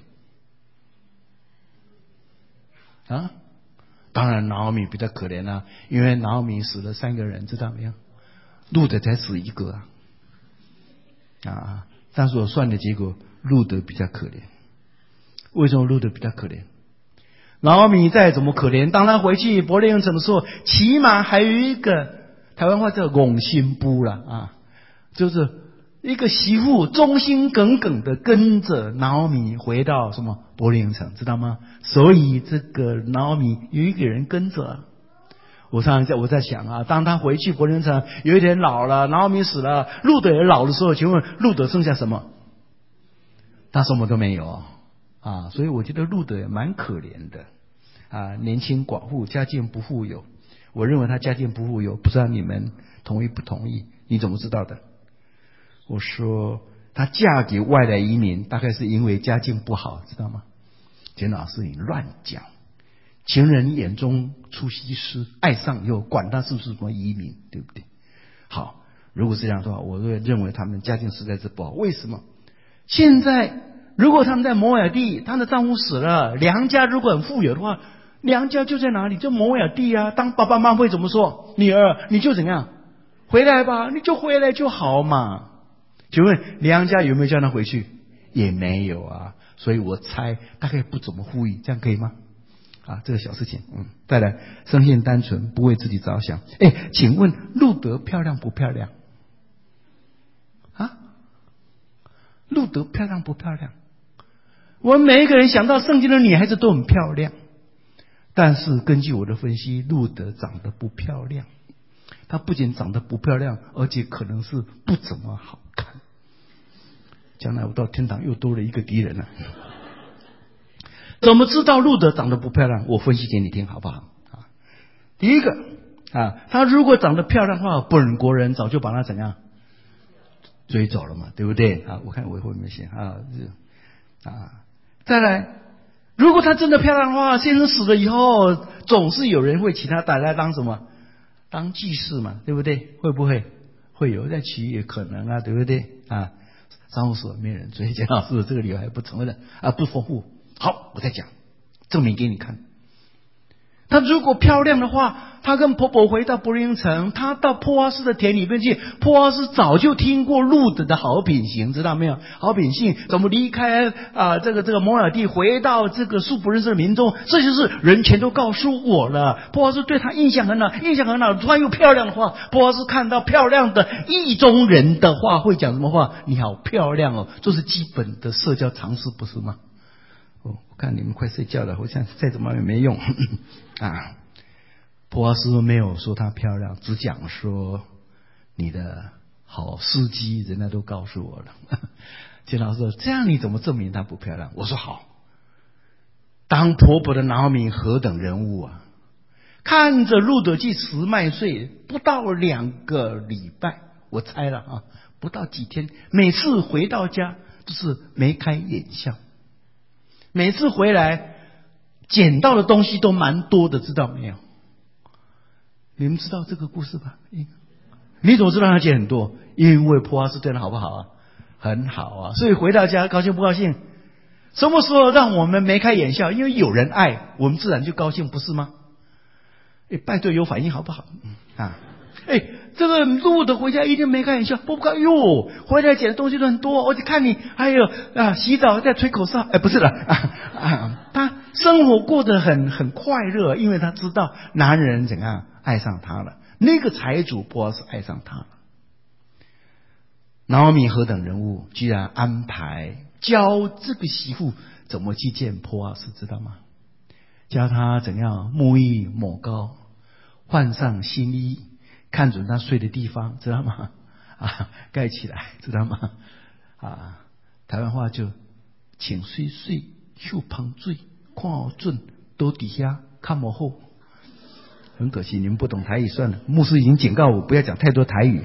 啊？当然拿俄米比较可怜啊，因为拿俄米死了3个人，知道没有？路德才死1个啊！但是我算的结果，路德比较可怜。为什么路德比较可怜？拿俄米再怎么可怜，当他回去伯利恒城的时候，起码还有一个台湾话叫拱心布了啊，就是一个媳妇忠心耿耿的跟着拿俄米回到什么伯利恒城，知道吗？所以这个拿俄米有一个人跟着。我在想啊，当他回去伯利恒城，有一天老了，拿俄米死了，路德也老的时候，请问路德剩下什么？他什么都没有啊，所以我觉得路德也蛮可怜的啊，年轻寡妇，家境不富有。我认为他家境不富有，不知道你们同意不同意？你怎么知道的？我说他嫁给外来移民，大概是因为家境不好，知道吗？简老师，你乱讲。情人眼中出西施，爱上以后管他是不是什么移民，对不对？好，如果是这样的话，我会认为他们家境实在是不好。为什么？现在如果他们在摩尔地，他的丈夫死了，娘家如果很富有的话，娘家就在哪里？就摩尔地啊。当爸爸妈妈会怎么说？女儿你就怎样回来吧，你就回来就好嘛。请问娘家有没有叫他回去？也没有啊。所以我猜大概不怎么富裕，这样可以吗？啊，这个小事情，再来，生性单纯，不为自己着想。请问路德漂亮不漂亮？啊，路德漂亮不漂亮？我们每一个人想到圣经的女孩子都很漂亮，但是根据我的分析，路德长得不漂亮。她不仅长得不漂亮，而且可能是不怎么好看。将来我到天堂又多了一个敌人了。怎么知道路德长得不漂亮？我分析给你听好不好？第一个她如果长得漂亮的话，本国人早就把她怎样追走了嘛，对不对？我看我会没写再来，如果她真的漂亮的话，先生死了以后，总是有人会请她带来当什么？当祭祀嘛，对不对？会不会？会有再娶也可能对不对？丈夫死了没人追，简老师这个理由还不承认不丰富。好，我再讲，证明给你看。她如果漂亮的话，她跟婆婆回到伯利恒城，她到波阿斯的田里面去。波阿斯早就听过路德的好品行，知道没有？好品性怎么离开这个摩尔地，回到这个素不认识的民众，这就是人全都告诉我了。波阿斯对他印象很好，突然又漂亮的话，波阿斯看到漂亮的意中人的话，会讲什么话？你好漂亮哦，这是基本的社交常识，不是吗？我看你们快睡觉了，我想再怎么也没用波阿斯没有说她漂亮，只讲说你的好司机，人家都告诉我了。金老师说，这样你怎么证明她不漂亮？我说好，当婆婆的拿俄米何等人物啊！看着路德去辞麦穗，不到2个礼拜，我猜了不到几天，每次回到家都是眉开眼笑。每次回来捡到的东西都蛮多的，知道没有？你们知道这个故事吧？你怎么知道他捡很多？因为波阿斯对他好不好很好所以回到家高兴不高兴？什么时候让我们眉开眼笑？因为有人爱，我们自然就高兴，不是吗？拜对有反应好不好？这个路德回家一定眉开眼笑，不高哟，回来捡的东西都很多，而且看你还有洗澡在吹口哨，不是的他生活过得很快乐，因为他知道男人怎样爱上他了，那个财主波阿斯爱上他了。 拿俄米何等人物居然安排教这个媳妇怎么去见波阿斯，知道吗？教他怎样沐浴抹膏，换上新衣，看准他睡的地方，知道吗？盖起来，知道吗？台湾话就请睡睡，手捧水，看好准，都底下看幕后。很可惜你们不懂台语，算了，牧师已经警告我不要讲太多台语。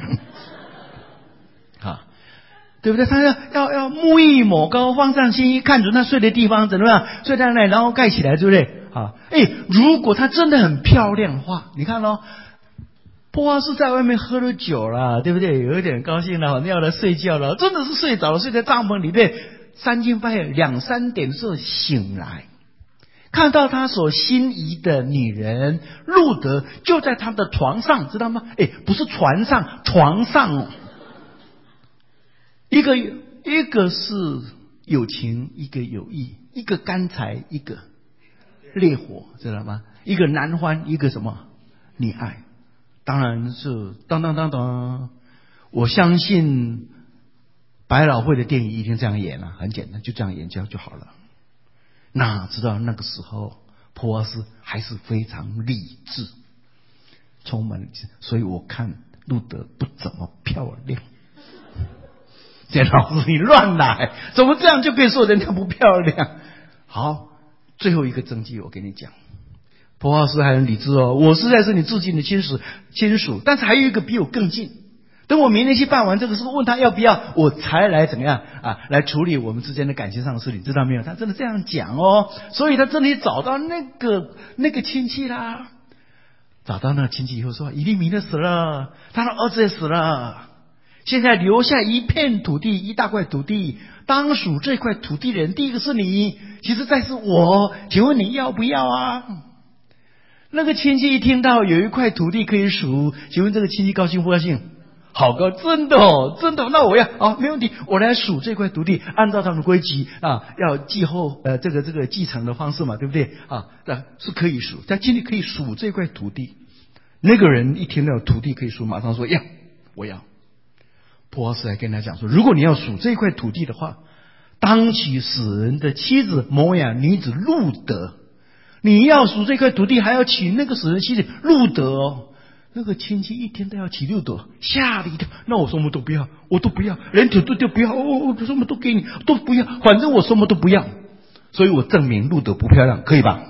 对不对？他要沐浴抹膏，放上新衣，看准他睡的地方怎么样，睡在那里，然后盖起来，对不对？如果他真的很漂亮的话，你看波阿斯在外面喝了酒了，对不对？有一点高兴了，要来睡觉了，真的是睡着了，睡在帐篷里面，3更半夜2、3点的时候醒来，看到他所心仪的女人路德就在他的床上，知道吗？不是船上，床上哦。一个是有情，一个有义，一个干柴，一个烈火，知道吗？一个男欢，一个什么溺爱。当然是当，我相信百老汇的电影一定这样演了，很简单，就这样演就好了。哪知道那个时候波阿斯还是非常理智，充满了理智，所以我看路德不怎么漂亮。简老师，你乱来，怎么这样就可以说人家不漂亮？好，最后一个证据我跟你讲，波阿斯还很理智哦，我实在是你至亲的亲属，但是还有一个比我更近。等我明天去办完这个事，问他要不要，我才来怎么样来处理我们之间的感情上的事，你知道没有？他真的这样讲哦，所以他这里找到那个亲戚啦，找到那个亲戚以后说，以利米勒死了，他的儿子也死了。现在留下一片土地，一大块土地，当属这块土地的人，第一个是你，其实再是我，请问你要不要啊？那个亲戚一听到有一块土地可以数，请问这个亲戚高兴不高兴？好高，真的哦，真的，那我要没问题，我来数这块土地，按照他们的规矩要继后这个继承的方式嘛，对不对是可以数，但亲戚可以数这块土地。那个人一听到土地可以数，马上说要，我要。波阿斯还跟他讲说，如果你要数这块土地的话，当娶死人的妻子摩亚女子路德，你要数这块土地还要娶那个死人妻子路德哦。那个亲戚一听到要娶路德，吓了一跳，那我什么都不要，我都不要，连土地都不要，我什么都给你，都不要，反正我什么都不要，所以我证明路德不漂亮，可以吧？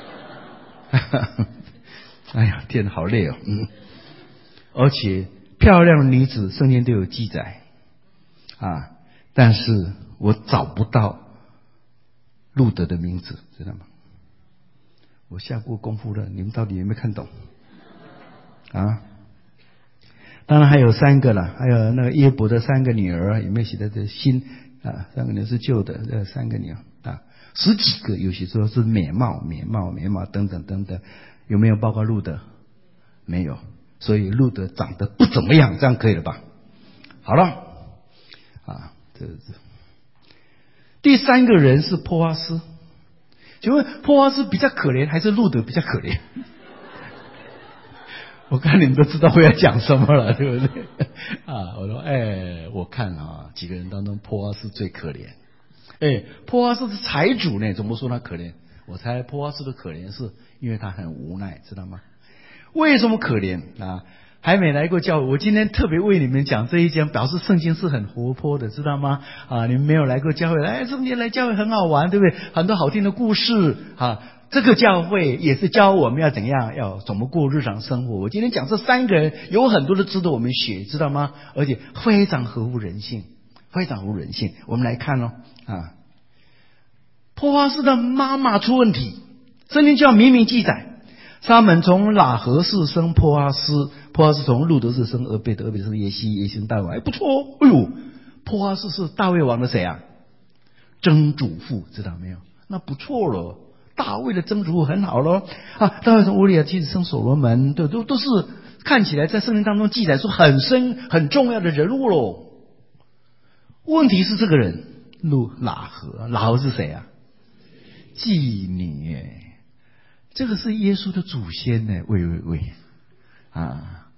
哎呀，天，好累哦，而且漂亮的女子圣经都有记载但是我找不到路德的名字，知道吗？我下过功夫了，你们到底有没有看懂当然还有3个了，还有那个耶伯的3个女儿，有没有写在这新3个女儿是旧的，3个女儿10几个，有些说是美貌等等等等，有没有包括路德？没有，所以路德长得不怎么样，这样可以了吧？好了第3个人是波阿斯，请问波阿斯比较可怜还是路德比较可怜？我看你们都知道我要讲什么了，对不对我说我看几个人当中波阿斯最可怜。波阿斯是财主呢，怎么说他可怜？我猜波阿斯的可怜是因为他很无奈，知道吗？为什么可怜还没来过教会，我今天特别为你们讲这一讲，表示圣经是很活泼的，知道吗？你们没有来过教会，圣经来教会很好玩，对不对？很多好听的故事这个教会也是教我们要怎样，要怎么过日常生活。我今天讲这3个人有很多的值得我们学，知道吗？而且非常合乎人性，非常合乎人性。我们来看波阿斯的妈妈出问题，圣经就明明记载，撒门从喇合氏生波阿斯，波阿斯从路德氏生俄贝德，俄贝德生耶西，耶西生大卫，不错波阿斯是大卫王的谁曾祖父，知道没有？那不错了，大卫的曾祖父很好了大卫从乌利亚妻子生所罗门，都是看起来在圣经当中记载说很重要的人物咯。问题是这个人喇合是谁妓女这个是耶稣的祖先呢，喂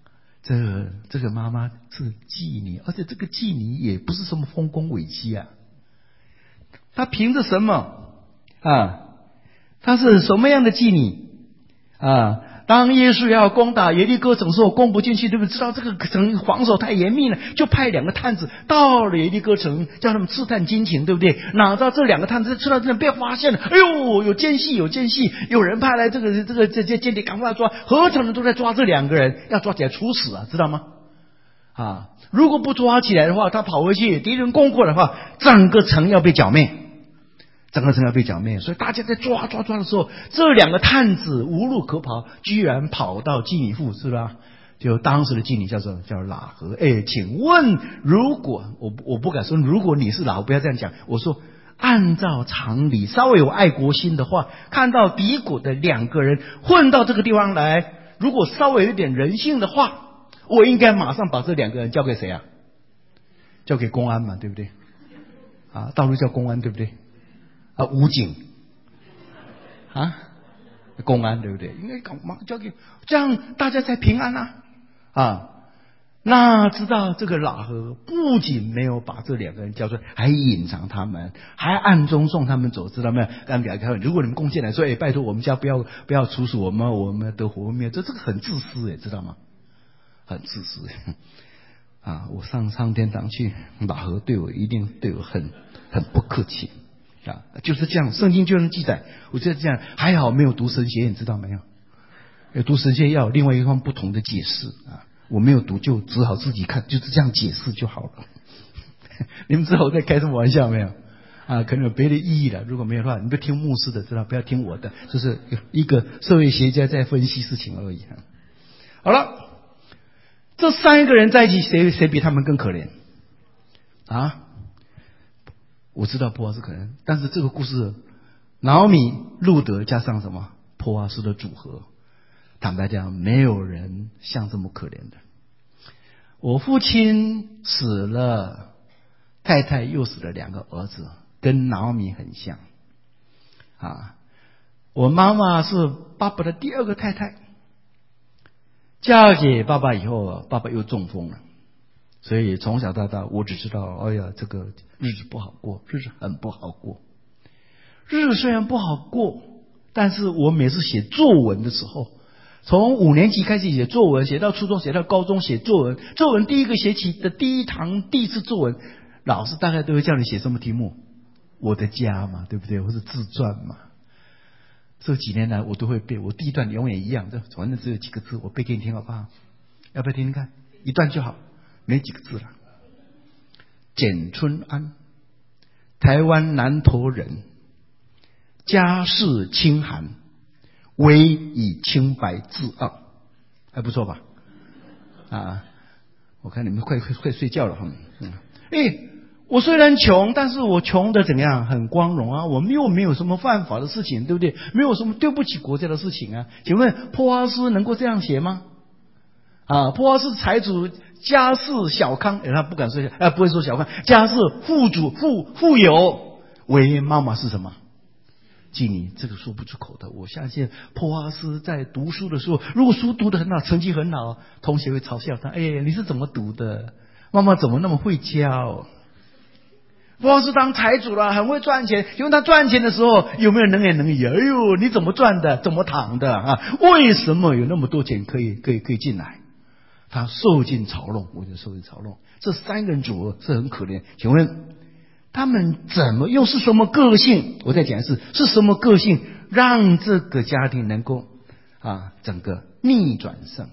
这个妈妈是妓女，而且这个妓女也不是什么丰功伟绩啊。她凭着什么啊？她是什么样的妓女啊？当耶稣要攻打耶利哥城的时候，攻不进去，对不对？知道这个城防守太严密了，就派2个探子到了耶利哥城，叫他们刺探军情，对不对？哪知道这2个探子知道这被发现了，哎呦，有奸细，有人派来这间谍赶快抓，何尝人都在抓这2个人，要抓起来处死啊，知道吗？啊，如果不抓起来的话，他跑回去，敌人攻过来的话，整个城要被剿灭。所以大家在抓的时候，这2个探子无路可跑，居然跑到妓女妇，是吧？就当时的妓女叫喇合。请问，如果我不敢说，如果你是喇合，不要这样讲。我说，按照常理，稍微有爱国心的话，看到敌国的2个人混到这个地方来，如果稍微有点人性的话，我应该马上把这2个人交给谁啊？交给公安嘛，对不对？啊，大陆叫公安，对不对？啊，武警啊，公安，对不对？应该交给，这样大家才平安啊！那知道这个喇合不仅没有把这2个人交出来，还隐藏他们，还暗中送他们走，知道没有？刚给他看，如果你们贡献来说，拜托我们家不要处死我们得活灭，这个很自私，知道吗？很自私啊！我上天堂去，喇合一定对我很不客气。啊，就是这样，圣经就能记载。我觉得这样还好，没有读神学，你知道没有？要读神学要有另外一方不同的解释啊。我没有读，就只好自己看，就是这样解释就好了。你们知道我在开什么玩笑没有？啊，可能有别的意义了。如果没有的话，你就听牧师的，知道？不要听我的，就是一个社会学家在分析事情而已。好了，这3个人在一起，谁比他们更可怜啊？我知道波阿斯可怜，但是这个故事，拿俄米、路德加上什么波阿斯的组合，坦白讲，没有人像这么可怜的。我父亲死了，太太又死了2个儿子，跟拿俄米很像啊。我妈妈是爸爸的第2个太太，嫁给爸爸以后，爸爸又中风了。所以从小到大，我只知道，哎呀，这个日子不好过，日子很不好过。日子虽然不好过，但是我每次写作文的时候，从5年级开始写作文，写到初中，写到高中写作文。作文第一个学期的第一次作文，老师大概都会叫你写什么题目？我的家嘛，对不对？或是自传嘛。这几年来我都会背，我第一段永远一样，反正只有几个字，我背给你听好不好？要不要听听看？一段就好。没几个字了。简春安，台湾南投人，家世清寒，唯以清白自傲，还不错吧？啊，我看你们快睡觉了。我虽然穷，但是我穷的怎样？很光荣啊！我们又没有什么犯法的事情，对不对？没有什么对不起国家的事情啊！请问波阿斯能够这样写吗？啊，波阿斯财主，家世小康，他不敢说，不会说小康，家世富有，为妈妈是什么？妓女，这个说不出口的。我相信波阿斯在读书的时候，如果书读得很好，成绩很好，同学会嘲笑他，你是怎么读的？妈妈怎么那么会教？波阿斯当财主了，很会赚钱，因为他赚钱的时候有没有能言能语？你怎么赚的？怎么躺的啊？为什么有那么多钱可以进来？他受尽嘲弄，我就受尽嘲弄。这3个人组合是很可怜。请问他们又是什么个性？我再讲一次，是什么个性让这个家庭能够整个逆转胜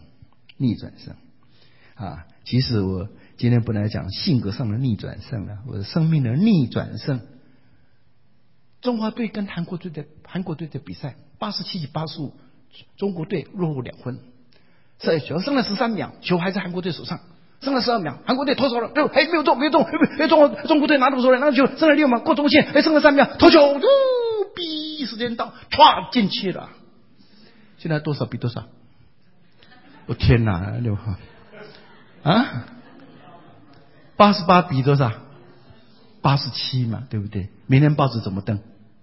啊？其实我今天不来讲性格上的逆转胜了，我的生命的逆转胜。中华队跟韩国队的比赛87-85，中国队落后2分。球剩了13秒，球还在韩国队手上，剩了12秒，韩国队投手了，没有中，中国队拿不出来，那就剩了6秒，过中线，剩了3秒，投球，时间到，唰进去了。现在多少比多少？我天哪，6啊，88比多少？87嘛，对不对？明天报纸怎么登？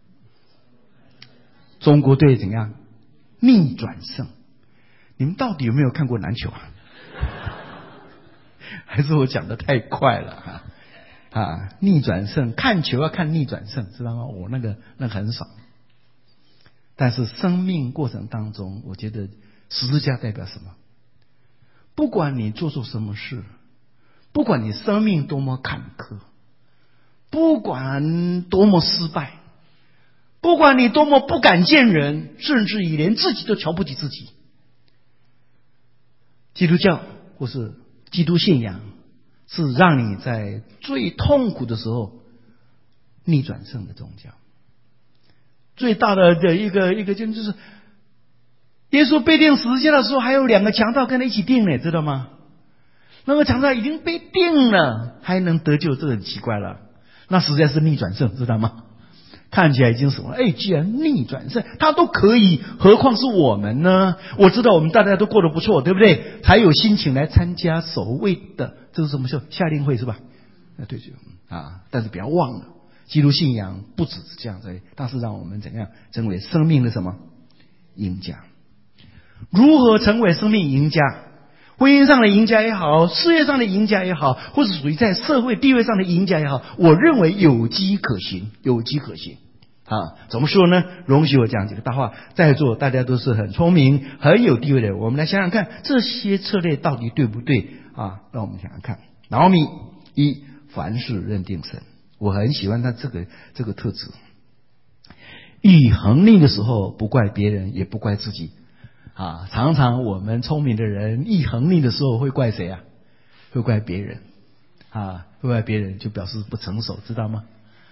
中国队怎样逆转胜？你们到底有没有看过篮球啊？ 还是我讲的太快了逆转胜，看球要看逆转胜，知道吗？我那个很少。但是生命过程当中，我觉得十字架代表什么？不管你做错什么事，不管你生命多么坎坷，不管多么失败，不管你多么不敢见人，甚至于连自己都瞧不起自己，基督教或是基督信仰是让你在最痛苦的时候逆转胜的宗教。最大的一个就是耶稣被钉十字架的时候，还有2个强盗跟他一起钉呢，知道吗？那个强盗已经被钉了，还能得救，这很奇怪了。那实在是逆转胜，知道吗？看起来已经什么？既然逆转胜他都可以，何况是我们呢？我知道我们大家都过得不错，对不对？才有心情来参加所谓的这是什么？夏令会是吧？对但是不要忘了，基督信仰不只是这样子，但是让我们怎样成为生命的什么赢家？如何成为生命赢家？婚姻上的赢家也好，事业上的赢家也好，或者属于在社会地位上的赢家也好，我认为有机可行。怎么说呢？容许我讲几个大话。在座大家都是很聪明很有地位的人，我们来想想看这些策略到底对不对让我们想想看。拿俄米一，凡事认定神，我很喜欢他这个特质。遇横逆的时候不怪别人也不怪自己常常我们聪明的人遇横逆的时候会怪谁会怪别人会怪别人，就表示不成熟，知道吗？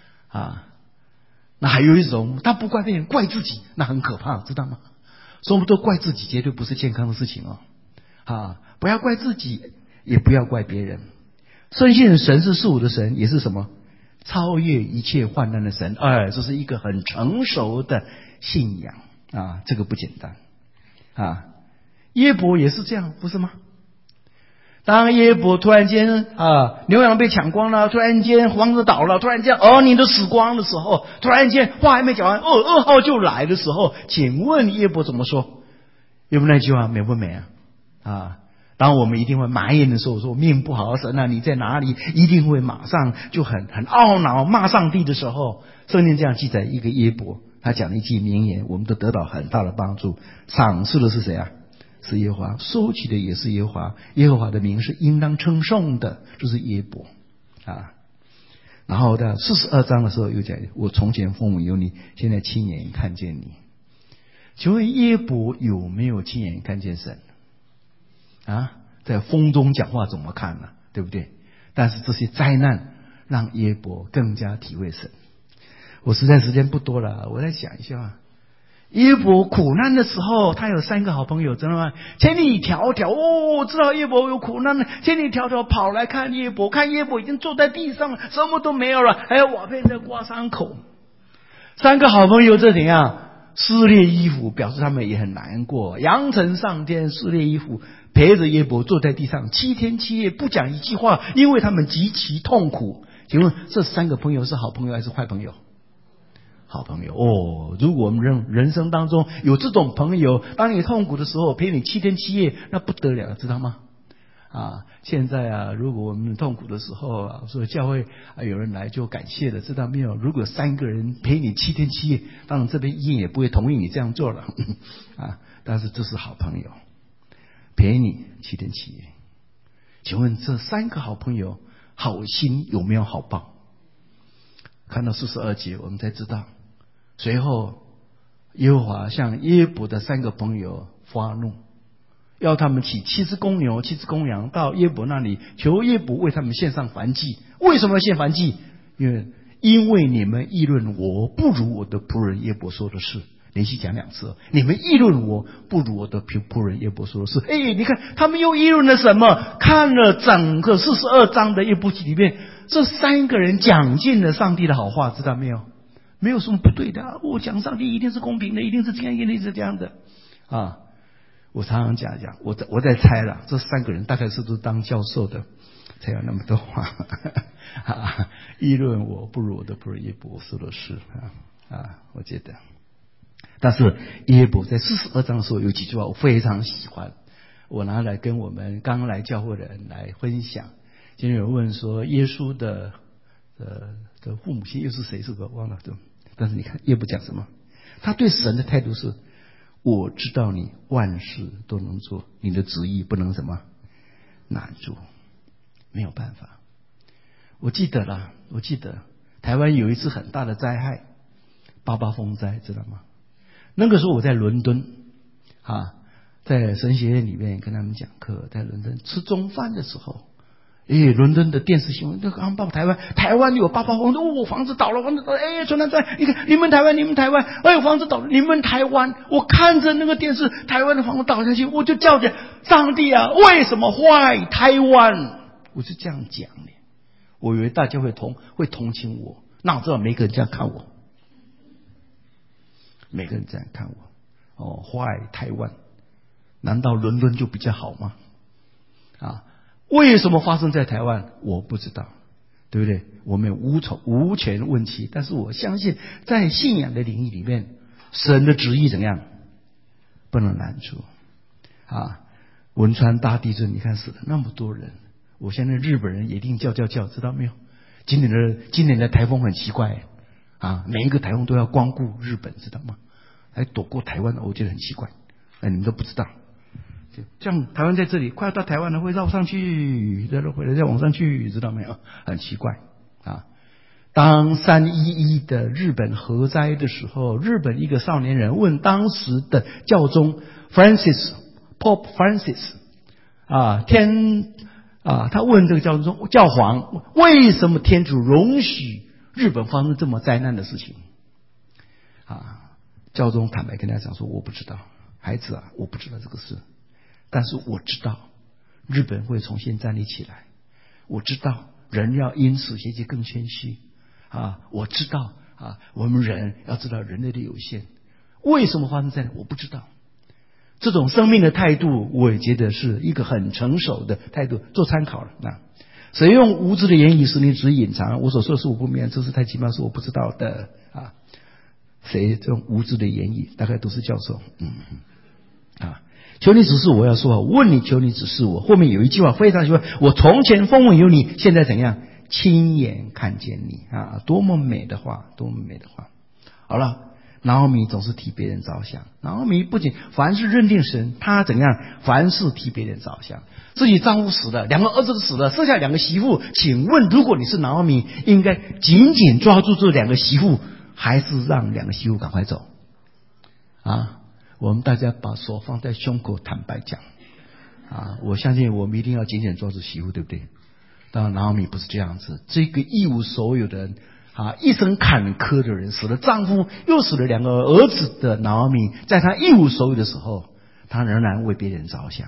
那还有一种他不怪别人怪自己，那很可怕，知道吗？所以我们都怪自己绝对不是健康的事情不要怪自己也不要怪别人。深信神是事物的神，也是什么？超越一切患难的神。这是一个很成熟的信仰这个不简单耶伯也是这样，不是吗？当耶伯突然间牛羊被抢光了，突然间王子倒了，突然间儿女都死光的时候，突然间话还没讲完噩耗就来的时候，请问耶伯怎么说？有没有那句话美不美当我们一定会埋怨的时候，说命不好，神你在哪里？一定会马上就很懊恼骂上帝的时候，圣经这样记载一个耶伯，他讲了一句名言，我们都得到很大的帮助。赏赐的是谁是耶和华，收取的也是耶和华，耶和华的名是应当称颂的，就是耶伯然后在42章的时候又讲，我从前风闻有你，现在亲眼看见你。请问耶伯有没有亲眼看见神在风中讲话怎么看呢？对不对？但是这些灾难让耶伯更加体会神。我实在时间不多了，我再想一下耶伯苦难的时候，他有3个好朋友，知道吗？千里迢迢知道耶伯有苦难了，千里迢迢跑来看耶伯，看耶伯已经坐在地上了，什么都没有了，还有瓦片在刮伤口。3个好朋友这怎样？撕裂衣服，表示他们也很难过，扬尘上天，撕裂衣服，陪着耶伯坐在地上7天7夜不讲一句话，因为他们极其痛苦。请问这3个朋友是好朋友还是坏朋友？好朋友如果我们人生当中有这种朋友，当你痛苦的时候陪你7天7夜，那不得了，知道吗？现在如果我们痛苦的时候所以教会有人来就感谢了，知道没有？如果3个人陪你7天7夜，当然这边医院也不会同意你这样做了但是这是好朋友，陪你7天7夜。请问这3个好朋友好心有没有好报？看到42节我们才知道，随后耶和华向耶伯的3个朋友发怒，要他们起7只公牛7只公羊到耶伯那里，求耶伯为他们献上燔祭。为什么要献燔祭？因为你们议论我不如我的仆人耶伯说的事。连续讲2次，你们议论我不如我的仆人耶伯说的事。你看他们又议论了什么？看了整个42章的耶伯记里面，这3个人讲尽了上帝的好话，知道没有？没有什么不对的我讲上帝一定是公平的，一定是这样，一定是这样的我常常讲我在猜了，这3个人大概是都当教授的，才有那么多话议论我不如我的仆人耶伯说的事我觉得。但是耶伯在42章的时候有几句话我非常喜欢我拿来跟我们刚来教会的人来分享。今天有人问说，耶稣的父母亲又是谁？是个忘了，但是你看耶不讲什么，他对神的态度是：我知道你万事都能做，你的旨意不能什么难住，没有办法。我记得台湾有一次很大的灾害，88风灾，知道吗？那个时候我在伦敦在神学院里面跟他们讲课，在伦敦吃中饭的时候，伦敦的电视新闻就刚报台湾有88风灾，房子倒了，传单在，你看你们台湾，房子倒了，你们台湾，我看着那个电视，台湾的房子倒下去，我就叫着上帝啊，为什么坏台湾？我是这样讲的，我以为大家会同情我，哪知道每个人这样看我，每个人这样看我，坏台湾，难道伦敦就比较好吗？为什么发生在台湾？我不知道，对不对？我们无权问起，但是我相信，在信仰的领域里面，神的旨意怎样不能难住汶川大地震，你看死了那么多人，我现在日本人也一定叫，知道没有？今年的台风很奇怪每一个台风都要光顾日本，知道吗？还躲过台湾，我觉得很奇怪，你们都不知道。像台湾在这里，快要到台湾了，会绕上去，再绕回来，再往上去，知道没有？很奇怪当311的日本核灾的时候，日本一个少年人问当时的教宗 Pope Francis 他问这个教皇，为什么天主容许日本发生这么灾难的事情教宗坦白跟他讲说，我不知道，孩子我不知道这个事，但是我知道日本会重新站立起来，我知道人要因此学习更谦虚我知道我们人要知道人类的有限，为什么发生这样我不知道。这种生命的态度，我也觉得是一个很成熟的态度，做参考了。谁用无知的言语使你只隐藏？我所说的是我不明，这是太奇妙，是我不知道的谁这种无知的言语？大概都是教授。求你指示我要说话，问你，求你指示我。后面有一句话非常喜欢，我从前风闻有你，现在怎样？亲眼看见你多么美的话，多么美的话。好了，拿俄米总是替别人着想。拿俄米不仅凡是认定神，他怎样？凡事替别人着想。自己丈夫死了，2个儿子都死了，剩下2个媳妇。请问，如果你是拿俄米，应该紧紧抓住这2个媳妇，还是让2个媳妇赶快走？我们大家把手放在胸口，坦白讲我相信我们一定要紧紧抓住媳妇，对不对？当然拿俄米不是这样子，这个一无所有的人一生坎坷的人，死了丈夫又死了2个儿子的拿俄米，在他一无所有的时候，他仍然为别人着想，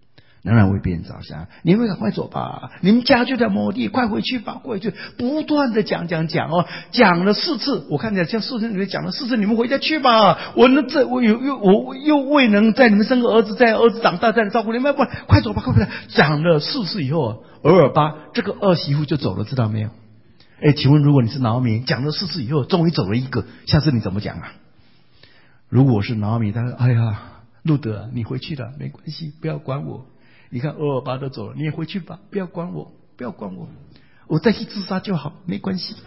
你们赶快走吧，你们家就在某地，快回去吧，回去，不断的讲了4次，我看起来像4次里面讲了4次，你们回家去吧，我又未能在你们生个儿子，在儿子长大再来照顾你们，不，快走吧，快走。讲了4次以后，俄尔巴这个儿媳妇就走了，知道没有？请问如果你是拿俄米，讲了4次以后，终于走了一个，下次你怎么讲如果我是拿俄米，他说：哎呀，路德你回去了，没关系，不要管我。你看俄尔巴都走了，你也回去吧，不要管我，我再去自杀就好，没关系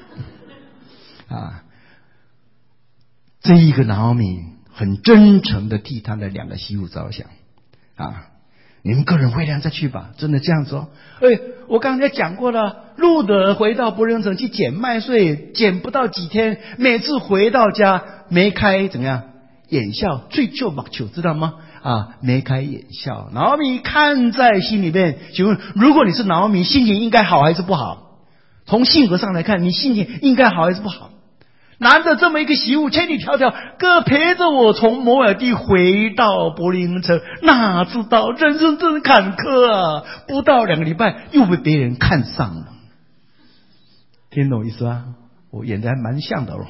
这一个拿俄米很真诚的替他的2个媳妇着想你们个人回量再去吧，真的这样子我刚才讲过了，路德回到伯利恒城去捡麦穗，捡不到几天，每次回到家眉开怎么样？眼笑，醉就马球，知道吗？眉开眼笑。拿俄米看在心里面，请问如果你是拿俄米，心情应该好还是不好？从性格上来看，你心情应该好还是不好？难得这么一个媳妇，千里迢迢哥陪着我从摩尔地回到伯利恒城，哪知道人生真是坎坷不到2个礼拜又被别人看上了。听懂意思吗？我演得还蛮像的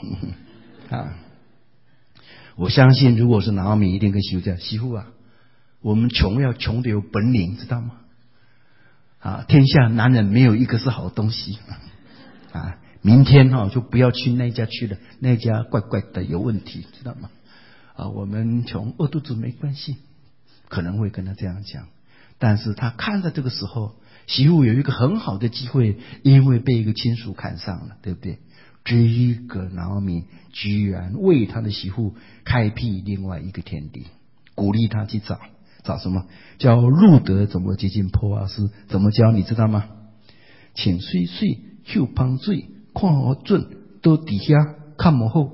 我相信如果是拿俄米，一定跟媳妇讲，媳妇我们穷要穷得有本领，知道吗？天下男人没有一个是好东西明天就不要去那家去了，那家怪怪的，有问题，知道吗？我们穷饿肚子没关系，可能会跟他这样讲。 但是他看到这个时候，媳妇有一个很好的机会，因为被一个亲属看上了，对不对？这一个拿俄米居然为他的媳妇开辟另外一个天地，鼓励他去找什么？教路德怎么接近波阿斯？怎么教？你知道吗？请水秀芳水，看好准，都底下看幕后。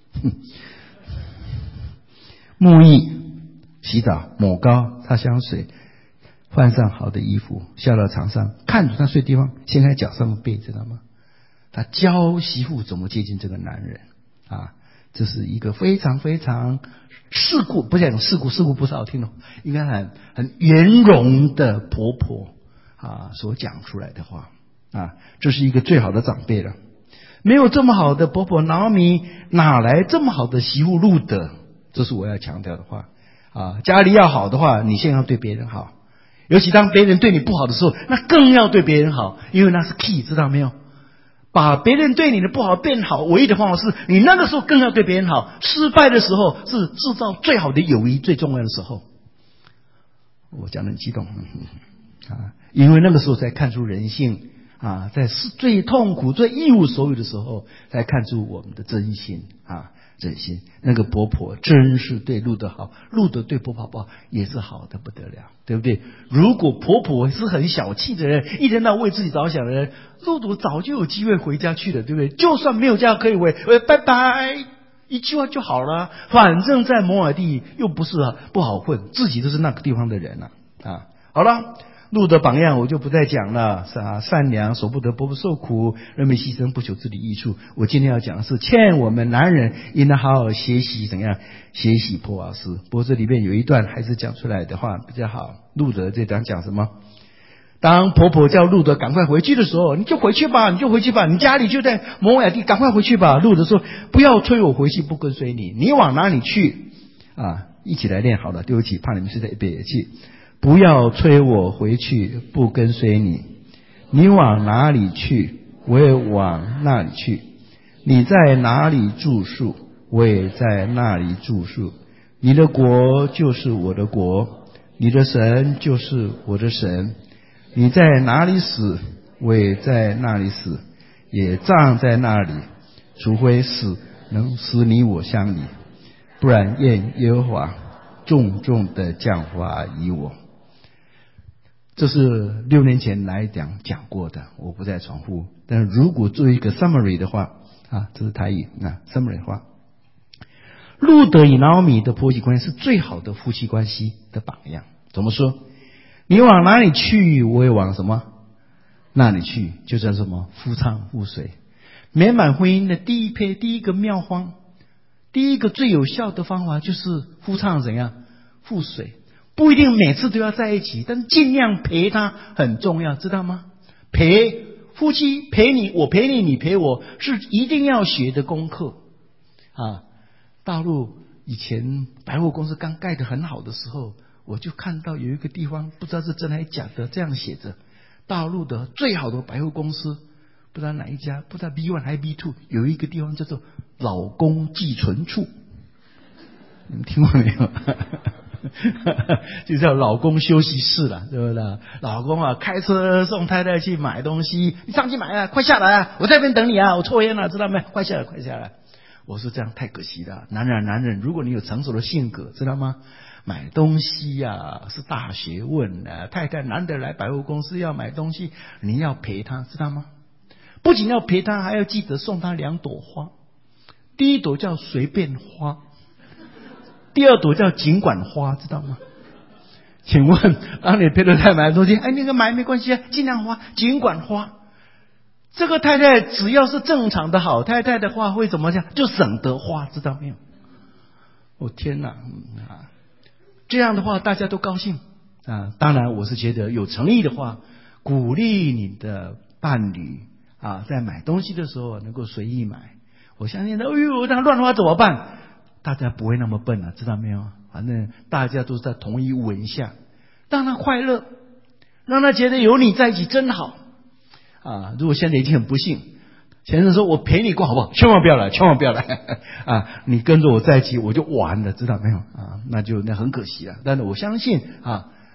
沐浴、洗澡、抹膏、擦香水，换上好的衣服，下到床上，看着他睡地方，掀开脚上的被，知道吗？他教媳妇怎么接近这个男人啊！这是一个非常非常世故，不讲世故不是好听的，应该很圆融的婆婆啊所讲出来的话啊，这是一个最好的长辈了。没有这么好的婆婆拿俄米，哪来这么好的媳妇路德？这是我要强调的话啊！家里要好的话，你先要对别人好，尤其当别人对你不好的时候，那更要对别人好，因为那是 key， 知道没有？把别人对你的不好变好，唯一的方法是你那个时候更要对别人好。失败的时候是制造最好的友谊最重要的时候。我讲得很激动啊，因为那个时候才看出人性啊，在最痛苦、最一无所有的时候，才看出我们的真心啊。真心，那个婆婆真是对路德好，路德对婆婆好也是好的不得了，对不对？如果婆婆是很小气的人，一天到晚为自己着想的人，路德早就有机会回家去了，对不对？就算没有家可以回，拜拜，一句话就好了。反正在摩尔地又不是不好混，自己都是那个地方的人了啊。好了。路的榜样我就不再讲了，是啊，善良，舍不得婆婆受苦，人民牺牲，不求自己益处。我今天要讲的是，欠我们男人应当好好学习怎样学习波阿斯。不过这里面有一段还是讲出来的话比较好。路德这段讲什么？当婆婆叫路德赶快回去的时候，你就回去吧，你家里就在摩亚地，赶快回去吧。路德说：不要催我回去，不跟随你，你往哪里去啊？一起来练好了，对不起，怕你们睡在一边也去。不要催我回去，不跟随你。你往哪里去，我也往那里去。你在哪里住宿，我也在那里住宿。你的国就是我的国，你的神就是我的神。你在哪里死，我也在那里死，也葬在那里。除非死能使你我相离，不然愿耶和华重重的降罚于我。这是6年前来讲过的，我不再重复。但如果做一个 summary 的话啊，这是台语啊 summary 的话，路德与拿俄米的婆媳关系是最好的夫妻关系的榜样。怎么说？你往哪里去，我也往什么那里去，就叫什么夫唱妇随。美满婚姻的第一个妙方，第一个最有效的方法就是夫唱怎样妇随。不一定每次都要在一起，但尽量陪他很重要，知道吗？夫妻陪你，我陪你，你陪我，是一定要学的功课啊。大陆以前百货公司刚盖得很好的时候，我就看到有一个地方，不知道是真还是假的，这样写着：大陆的最好的百货公司，不知道哪一家，不知道 B1 还是 B2， 有一个地方叫做老公寄存处，你们听过没有？就叫老公休息室了，对不对？老公啊，开车送太太去买东西，你上去买啊，快下来啊，我在这边等你啊，我抽烟了，知道没？快下来！我说这样太可惜了，男人，如果你有成熟的性格，知道吗？买东西啊是大学问啊，太太难得来百货公司要买东西，你要陪她，知道吗？不仅要陪她，还要记得送她2朵花，第一朵叫随便花。第2朵叫尽管花，知道吗？请问当你陪着太太买东西，那个买没关系啊，尽量花，尽管花。这个太太只要是正常的好太太的话，会怎么讲？就省得花，知道没有？哦天哪这样的话大家都高兴啊。当然我是觉得有诚意的话，鼓励你的伴侣啊，在买东西的时候能够随意买。我相信这样乱花怎么办？大家不会那么笨知道没有？反正大家都是在同一屋檐下，让他快乐，让他觉得有你在一起真好啊！如果现在已经很不幸，先生说我陪你过好不好？千万不要来啊！你跟着我在一起我就完了，知道没有啊？那很可惜了。但是我相信啊，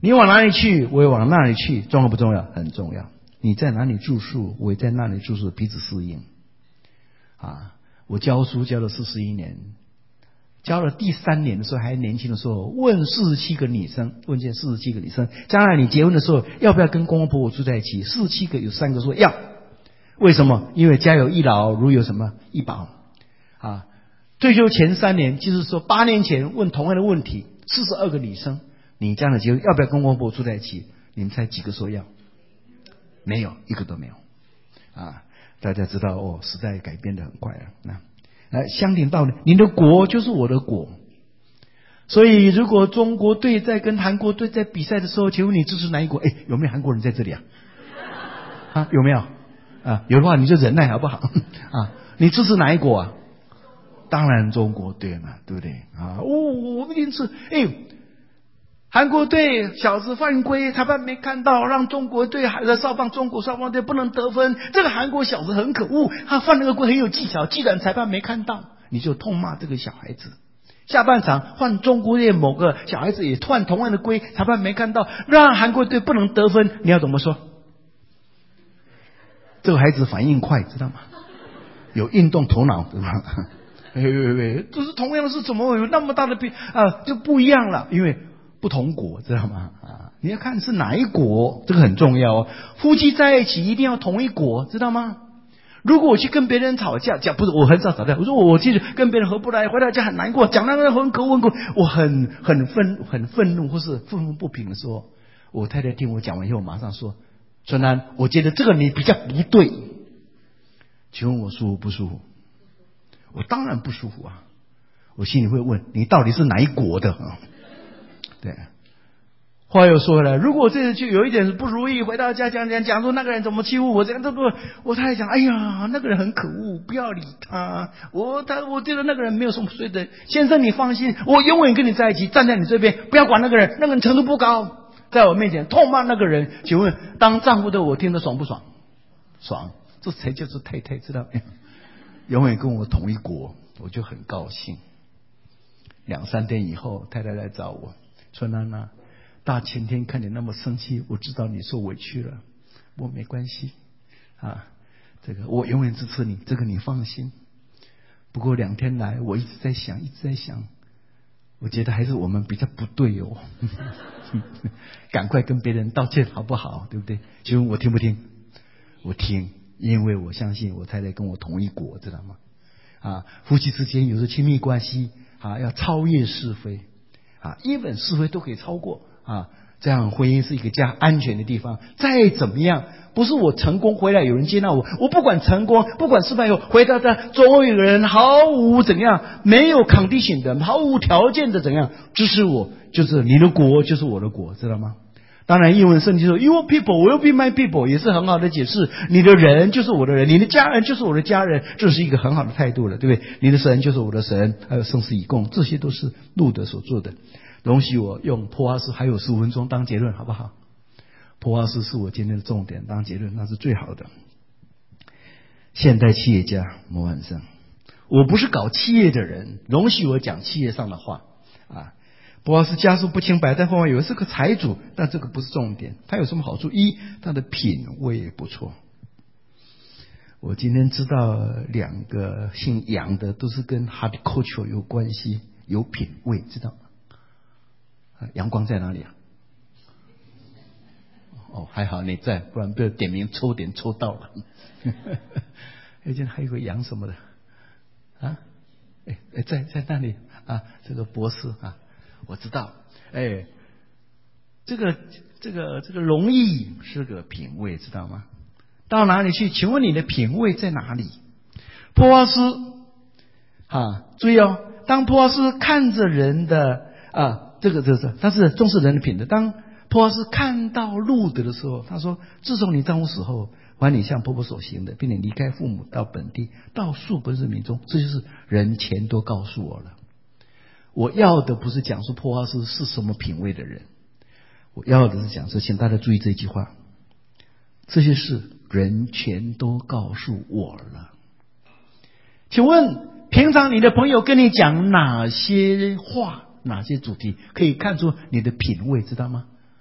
你往哪里去，我也往那里去，重要不重要？很重要。你在哪里住宿，我也在那里住宿，彼此适应。我教书教了41年，教了第3年的时候，还年轻的时候，问47个女生，问见47个女生，将来你结婚的时候要不要跟公公婆婆住在一起？47个有3个说要。为什么？因为家有一老，如有什么一宝。退休前3年，就是说8年前问同样的问题，42个女生，你将来结婚要不要跟公公婆婆住在一起？你们猜几个说要？没有，一个都没有。大家知道时代改变得很快了。相挺道理，你的国就是我的国。所以如果中国队在跟韩国队在比赛的时候，请问你支持哪一国？有没有韩国人在这里啊？有没有？有的话你就忍耐好不好？你支持哪一国啊？当然中国队嘛，对不对？我们一定是韩国队小子犯规，裁判没看到，让中国队中国少棒队不能得分。这个韩国小子很可恶，他犯那个规很有技巧，既然裁判没看到，你就痛骂这个小孩子。下半场换中国队某个小孩子也犯同样的规，裁判没看到，让韩国队不能得分，你要怎么说？这个孩子反应快，知道吗？有运动头脑，对吧？这是同样的事，怎么会有那么大的就不一样了？因为不同国，知道吗？你要看是哪一国，这个很重要哦。夫妻在一起一定要同一国，知道吗？如果我去跟别人吵架，不是我很少吵架，我说我其实跟别人合不来，回到家很难过，讲那个人很可恶，我很愤怒或是愤愤不平的时候，我太太听我讲完以后，马上说：“春兰，我觉得这个你比较不对。”请问我舒服不舒服？我当然不舒服啊！我心里会问你到底是哪一国的对。话又说回来，如果这次就有一点不如意，回到家讲说那个人怎么欺负我，这样我太太讲，哎呀，那个人很可恶，不要理他。我觉得那个人没有什么罪的。先生你放心，我永远跟你在一起，站在你这边，不要管那个人，那个人程度不高，在我面前痛骂那个人。请问当丈夫的我听得爽不爽？爽，这才叫做太太，知道没有？永远跟我同一国，我就很高兴。2、3天以后，太太来找我，春兰啊，大前天看你那么生气，我知道你受委屈了，我没关系这个我永远支持你，这个你放心。不过2天来，我一直在想，我觉得还是我们比较不对赶快跟别人道歉好不好？对不对？请问我听不听？我听，因为我相信我太太跟我同一国，知道吗？夫妻之间有时候亲密关系要超越是非一本是非都可以超过这样婚姻是一个家安全的地方。再怎么样，不是我成功回来有人接纳我不管成功不管失败以后回到这，总有一个人毫无怎样，没有 condition 的，毫无条件的怎样支持我，就是你的国就是我的国，知道吗？当然英文圣经说 Your people will be my people 也是很好的解释，你的人就是我的人，你的家人就是我的家人，这是一个很好的态度了，对不对？你的神就是我的神，还有圣事以供，这些都是路德所做的。容许我用波阿斯还有15分钟当结论好不好？波阿斯是我今天的重点，当结论那是最好的。现代企业家模范生，我不是搞企业的人，容许我讲企业上的话波阿斯家书不清白，但后面有是个财主，但这个不是重点。他有什么好处？一，他的品味不错。我今天知道2个姓杨的都是跟 horticulture 有关系，有品味，知道吗？阳光在哪里还好你在，不然被点名抽点抽到了。现在还有个杨什么的在那里这个博士我知道，这个容易是个品味，知道吗？到哪里去？请问你的品味在哪里？波阿斯注意当波阿斯看着人的他是重视人的品德。当波阿斯看到路德的时候，他说：自从你丈夫死后，还你向婆婆所行的，并且离开父母到本地，到数本日民中，这就是人前都告诉我了。我要的不是讲述波阿斯是什么品味的人，我要的是讲说，请大家注意这句话，这些事人全都告诉我了。请问平常你的朋友跟你讲哪些话，哪些主题可以看出你的品味，知道吗？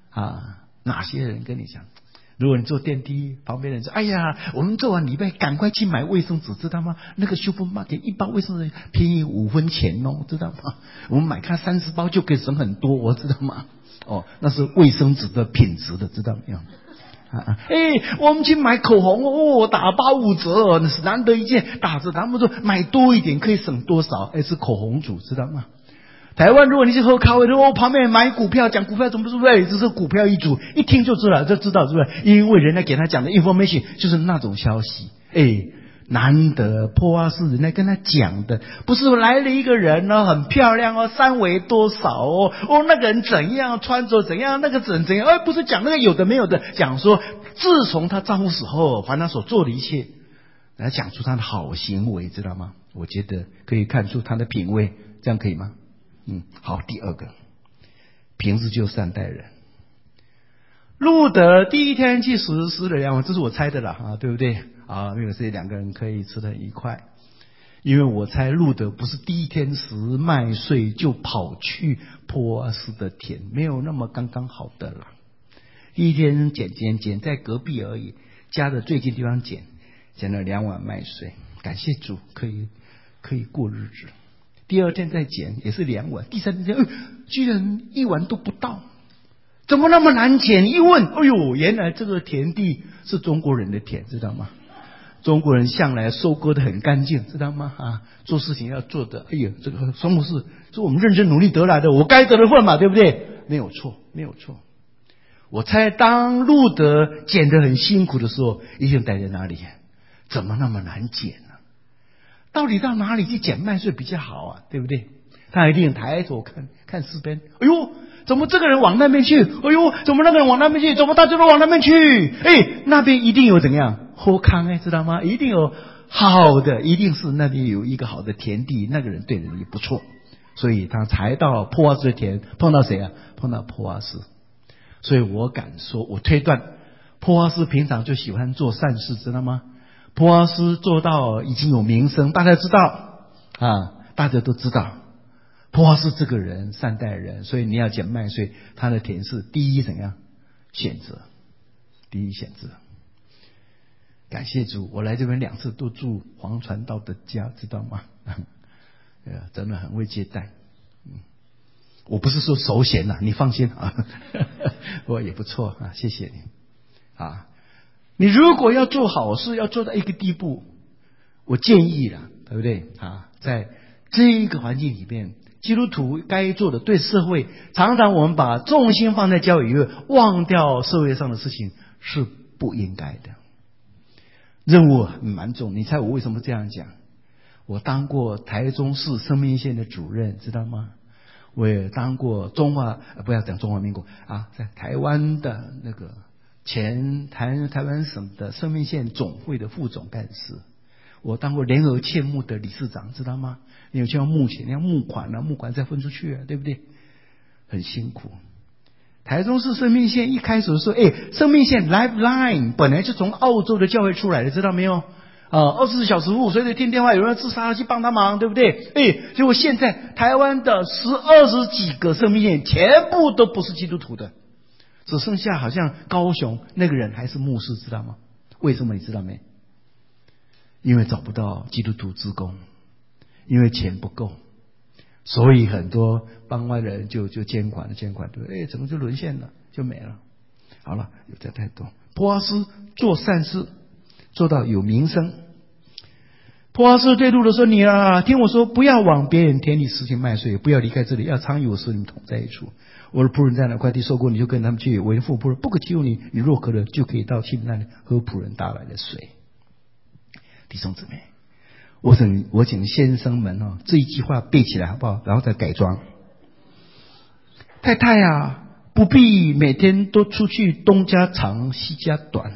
哪些人跟你讲？如果你坐电梯，旁边人说：“哎呀，我们做完礼拜赶快去买卫生纸，知道吗？那个supermarket一包卫生纸便宜5分钱哦，知道吗？我们买看30包就可以省很多，我知道吗？哦，那是卫生纸的品质的，知道没有？我们去买口红哦，打8、5折哦，那是难得一见，打折。他们说买多一点可以省多少？是口红组，知道吗？”台湾，如果你去喝咖啡，旁边买股票，讲股票怎么说？这是股票一组，一听就知道，是不是？因为人家给他讲的 information 就是那种消息。难得波阿斯人家跟他讲的，不是来了一个人哦，很漂亮哦，3围多少哦，那个人怎样穿着怎样，那个怎样，不是讲那个有的没有的，讲说自从他丈夫死后，凡他所做的一切，来讲出他的好行为，知道吗？我觉得可以看出他的品味，这样可以吗？好，第二个，平时就善待人。路德第一天去实施了2碗，这是我猜的啦，对不对？因为这2个人可以吃得很愉快。因为我猜路德不是第一天拾麦穗就跑去波阿斯的田，没有那么刚刚好的啦。第一天捡在隔壁而已，家的最近地方捡了2碗麦穗，感谢主，可以过日子。第二天再捡也是2碗，第3天居然1碗都不到，怎么那么难捡？一问，原来这个田地是中国人的田，知道吗？中国人向来收割的很干净，知道吗？做事情要做的，这个双木是我们认真努力得来的，我该得的份嘛，对不对？没有错。我猜当路德捡得很辛苦的时候，一定待在哪里？怎么那么难捡呢？到底到哪里去捡麦穗比较好啊？对不对？他一定抬头看四边，怎么这个人往那边去？怎么那个人往那边去？怎么大家都往那边去？那边一定有怎样好康知道吗？一定有好的，一定是那边有一个好的田地，那个人对人也不错，所以他才到波阿斯的田，碰到谁啊？碰到波阿斯。所以我敢说，我推断波阿斯平常就喜欢做善事，知道吗？波阿斯做到已经有名声，大家知道大家都知道波阿斯这个人善待人，所以你要捡麦穗，他的田是第一怎样选择？第一选择。感谢主，我来这边2次都住黄传道的家，知道吗？真的很会接待。我不是说首选你放心我也不错谢谢你你如果要做好事，要做到一个地步，我建议对不对在这个环境里面，基督徒该做的，对社会，常常我们把重心放在教育，忘掉社会上的事情，是不应该的。任务蛮重，你猜我为什么这样讲？我当过台中市生命线的主任，知道吗？我也当过不要讲中华民国在台湾的那个前台湾省的生命线总会的副总干事，我当过联合欠募的理事长，知道吗？你有需要募钱，要募款募款再分出去对不对？很辛苦。台中市生命线一开始说生命线 Lifeline 本来就从澳洲的教会出来的，知道没有？24小时服务，随时听电话有人自杀去帮他忙，对不对？结果现在台湾的20几个生命线全部都不是基督徒的，只剩下好像高雄那个人还是牧师，知道吗？为什么你知道没？因为找不到基督徒志工，因为钱不够，所以很多帮外的人就监管，对不对？怎么就沦陷了，就没了。好了，有这太多。波阿斯做善事做到有名声。波阿斯对路德说：“你听我说，不要往别人田里拾取麦穗，不要离开这里，要常与我使你们同在一处。我的仆人在哪块地收过，你就跟他们去。为父仆人不可欺负你，你若渴了，就可以到妻子那里喝仆人打来的水。”弟兄姊妹，我请先生们这一句话背起来好不好？然后再改装。太太不必每天都出去东家长西家短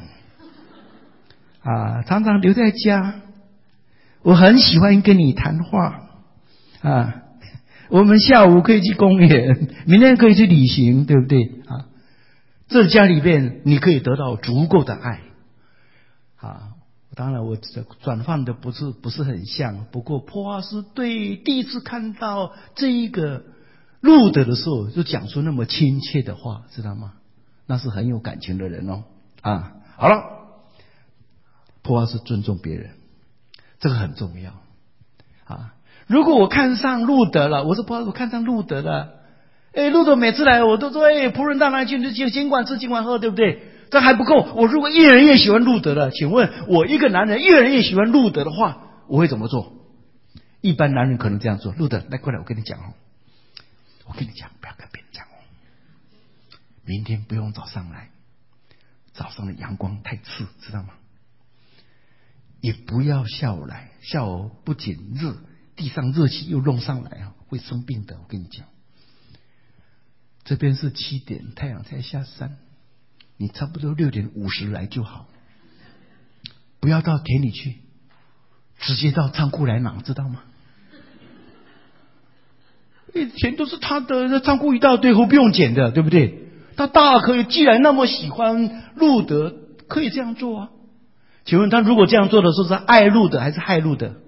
常常留在家。我很喜欢跟你谈话我们下午可以去公园，明天可以去旅行，对不对这家里边你可以得到足够的爱当然我转换的不是很像，不过波阿斯对第一次看到这一个路德的时候，就讲出那么亲切的话，知道吗？ 那是很有感情的人哦。好了，波阿斯尊重别人，这个很重要如果我看上路德了，我说波阿斯，我看上路德了。路德每次来我都说，仆人到哪里去就尽管吃尽管喝，对不对？这还不够，我如果越人越喜欢路德了，请问我一个男人越人越喜欢路德的话，我会怎么做？一般男人可能这样做，路德来过来，我跟你讲我跟你讲，不要跟别人讲明天不用早上来，早上的阳光太刺，知道吗？也不要下午来，下午不仅热，地上热气又弄上来会生病的，我跟你讲。这边是7点，太阳才下山，你差不多6点50来就好，不要到田里去，直接到仓库来拿，知道吗？钱都是他的，仓库一大堆，不用捡的，对不对？他大可以，既然那么喜欢路德，可以这样做请问他如果这样做的时候是爱路德还是害路德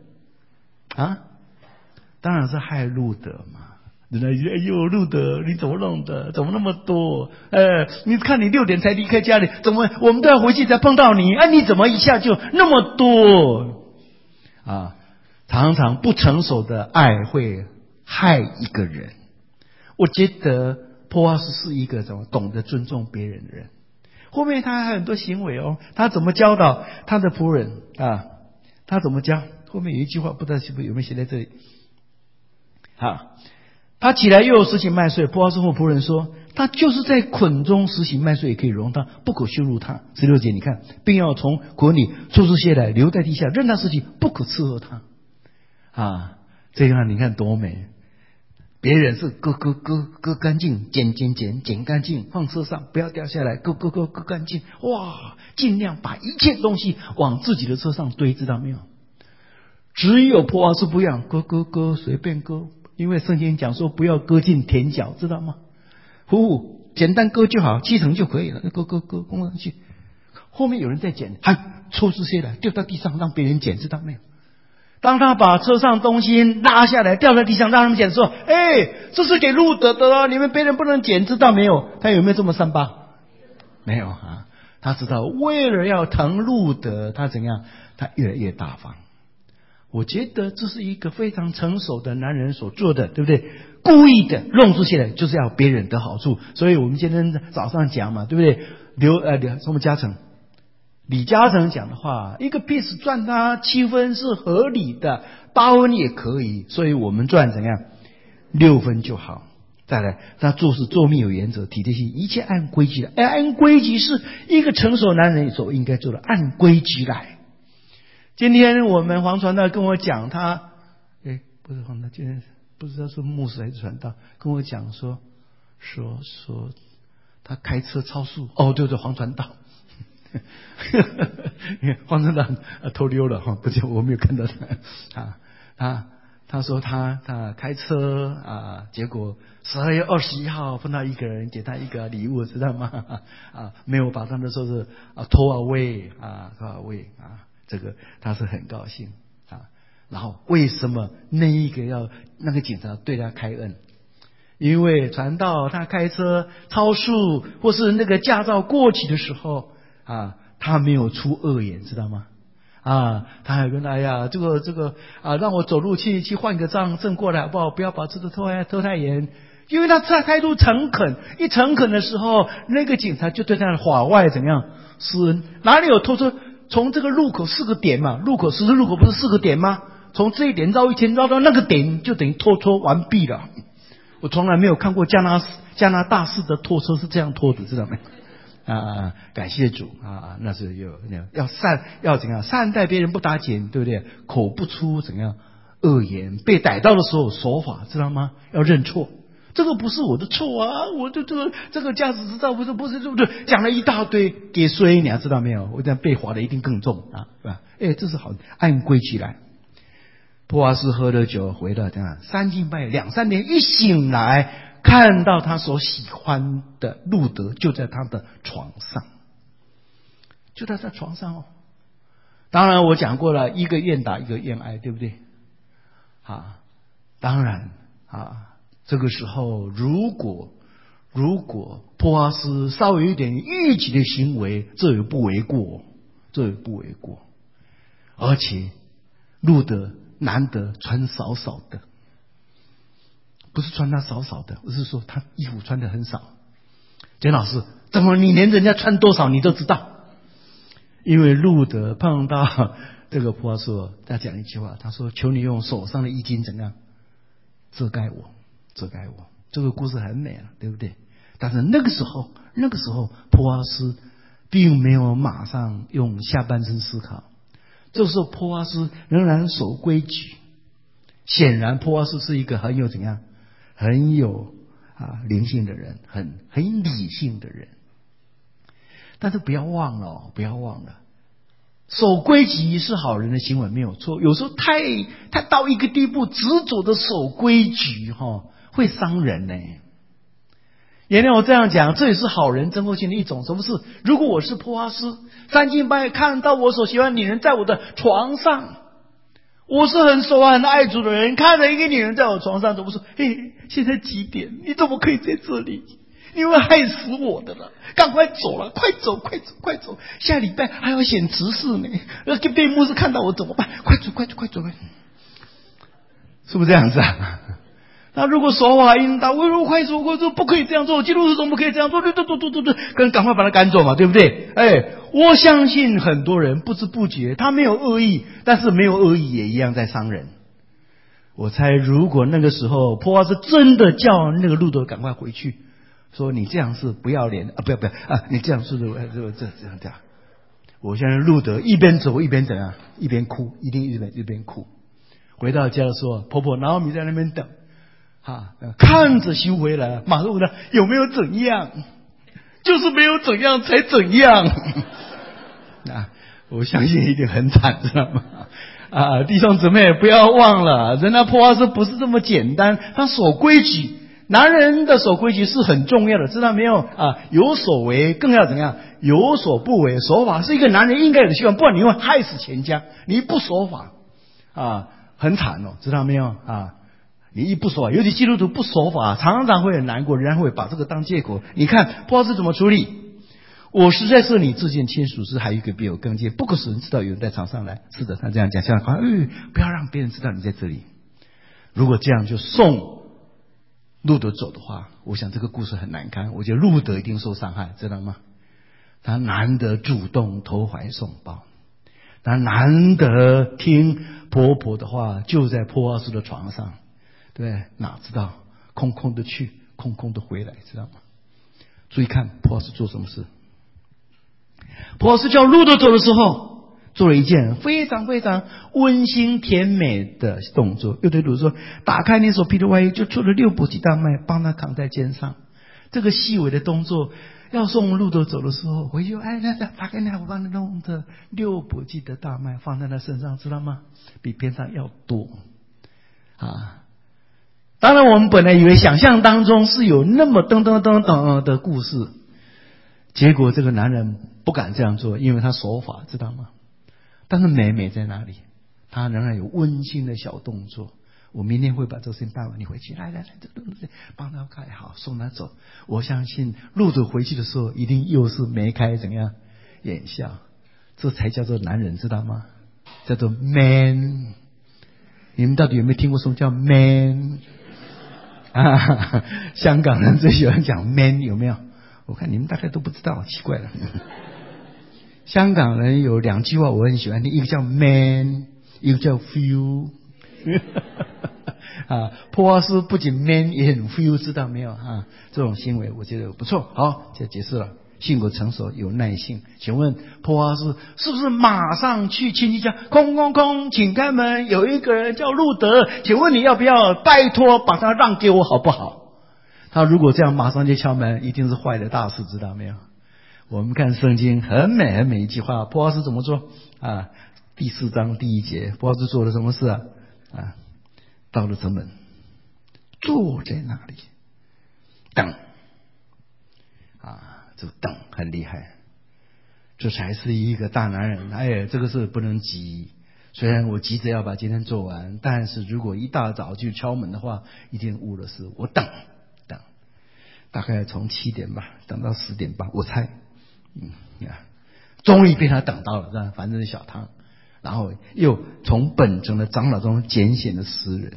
当然是害路德嘛。人家哎呦，路德你怎么弄的？怎么那么多？你看你6点才离开家里，怎么我们都要回去才碰到你你怎么一下就那么多常常不成熟的爱会害一个人。我觉得波阿斯是一个懂得尊重别人的人。后面他还有很多行为他怎么教导他的仆人他怎么教？后面有一句话不知道有没有写在这里他起来又有实行麦穗，波阿斯和仆人说，他就是在捆中实行麦穗也可以容他，不可羞辱他。16节你看，并要从捆里抽出些来留在地下，任他事情，不可伺候他这样你看多美。别人是割干净，剪干净，放车上不要掉下来，割干净，尽量把一切东西往自己的车上堆，知道没有？只有波阿斯不一样，割随便割，因为圣经讲说不要割进田角，知道吗？简单割就好，7成就可以了，割供上去。后面有人在捡，抽出些来丢到地上让别人捡，知道没有？当他把车上东西拉下来掉在地上让他们捡的时候，这是给路德的你们别人不能捡，知道没有？他有没有这么善罢？没有他知道为了要疼路德，他怎样？他越来越大方。我觉得这是一个非常成熟的男人所做的，对不对？故意的弄出去来就是要别人得好处。所以我们今天早上讲嘛，对不对？什么嘉诚？李嘉诚讲的话，一个 piece 赚他7分是合理的，8分也可以，所以我们赚怎样6分就好。再来，他做事做命有原则，体贴心，一切按规矩来。按规矩是一个成熟男人所应该做的，按规矩来。今天我们黄传道跟我讲，他不是黄传道，今天不知道是牧师还是传道，跟我讲说他开车超速。对，黄传道。黄传道偷溜了不行，我没有看到他说他开车结果12月21号碰到一个人给他一个礼物，知道吗？没有把他的车子拖 away 这个他是很高兴然后为什么那个警察对他开恩？因为传道他开车超速或是那个驾照过期的时候他没有出恶言，知道吗？他还跟这个让我走路去换个证过来好不好？不要把这个拖太严。因为他态度诚恳，一诚恳的时候，那个警察就对他的法外怎样施恩？哪里有拖车？从这个路口4个点嘛，十字路口不是4个点吗？从这一点绕一圈绕到那个点，就等于拖完毕了。我从来没有看过加拿大式的拖车是这样拖的，知道没？感谢主那是要怎样善待别人，不打紧，对不对？口不出怎样恶言，被逮到的时候守法，知道吗？要认错，这个不是我的错我的这个驾驶执照不是对不对？讲了一大堆给衰，你知道没有？我这样被罚的一定更重是吧？这是好，按规矩来。波阿斯喝了酒回到这样3更半夜2、3点一醒来，看到他所喜欢的路德就在他的床上，就在他床上当然我讲过了，一个愿打一个愿挨，对不对？当然这个时候如果如果波阿斯稍微有一点逾矩的行为，这也不为过，这也不为过。而且路德难得穿少少的，不是穿他少少的，而是说他衣服穿的很少。简老师，怎么你连人家穿多少你都知道？因为路德碰到这个波阿斯，他讲一句话，他说：“求你用手上的衣襟怎样遮盖我，遮盖我。”这个故事很美了，对不对？但是那个时候波阿斯并没有马上用下半身思考。这时候波阿斯仍然守规矩，显然波阿斯是一个很有怎样，很有灵性的人，很理性的人。但是不要忘了，守规矩是好人的行为没有错。有时候太到一个地步，执着的守规矩会伤人呢。原谅我这样讲，这也是好人真后性的一种。什么是？如果我是波阿斯，三更半夜看到我所喜欢的女人在我的床上，我是很守很爱主的人，看着一个女人在我床上，怎么说？嘿，现在几点？你怎么可以在这里？你会害死我的了！赶快走了，快走！下礼拜还要选执事呢，被牧师看到我怎么办？快走！是不是这样子啊？那如果守法应当，我说快走，不可以这样做，基督徒总不可以这样做，对，赶快把他赶走嘛，对不对？我相信很多人不知不觉他没有恶意，但是没有恶意也一样在伤人。我猜如果那个时候波阿斯真的叫那个路德赶快回去，说你这样是不要脸不要你这样是这样。我相信路德一边走一边怎样，一边哭，一定一边哭。回到家的时候，婆婆拿奥米在那边等。看着修回来，马上问他有没有怎样，就是没有怎样才怎样。我相信一定很惨，知道吗？弟兄姊妹不要忘了，人家波阿斯不是这么简单，他守规矩。男人的守规矩是很重要的，知道没有？有所为更要怎样？有所不为。守法是一个男人应该有的习惯，不然你会害死全家。你不守法很惨哦，知道没有？你一不守法，尤其基督徒不守法，常常会很难过，人家会把这个当借口。你看波阿斯怎么处理？我实在是你至亲亲属，是还有一个比我更近，不可使人知道有人在场上来。是的，他这样讲，这样不要让别人知道你在这里。如果这样就送路德走的话，我想这个故事很难堪。我觉得路德一定受伤害，知道吗？他难得主动投怀送抱，他难得听婆婆的话，就在波阿斯的床上。对，哪知道空空的去，空空的回来，知道吗？注意看波阿斯做什么事。波阿斯叫路德走的时候，做了一件非常非常温馨甜美的动作。又对路德说：“打开你所披的外衣，就出了6簸箕大麦，帮他扛在肩上。”这个细微的动作，要送路德走的时候，回去打开我帮他弄的6簸箕的大麦放在他身上，知道吗？比边上要多当然我们本来以为想象当中是有那么噔的故事，结果这个男人不敢这样做，因为他守法，知道吗？但是美在哪里？他仍然有温馨的小动作。我明天会把这事情办完，你回去来这个东西帮他开好，送他走。我相信路德回去的时候一定又是眉开怎样眼笑，这才叫做男人，知道吗？叫做 man。 你们到底有没有听过什么叫 man？香港人最喜欢讲 man， 有没有？我看你们大概都不知道，奇怪了。香港人有2句话我很喜欢听，一个叫 man， 一个叫 feel。波阿斯不仅 man 也很 feel， 知道没有？这种行为我觉得不错。好，就解释了。性格成熟，有耐性。请问波阿斯是不是马上去亲戚家，空，请开门，有一个人叫路德，请问你要不要？拜托把他让给我好不好？他如果这样马上就敲门，一定是坏的大事，知道没有？我们看圣经很美一句话，波阿斯怎么做第4章第1节，波阿斯做了什么事到了城门，坐在那里等这个等很厉害，这才是一个大男人。这个事不能急，虽然我急着要把今天做完，但是如果一大早就敲门的话，一定误了事。我等。 大概从7点吧等到10点吧，我猜，终于被他等到了，是吧？反正是小汤，然后又从本城的长老中拣选了10人。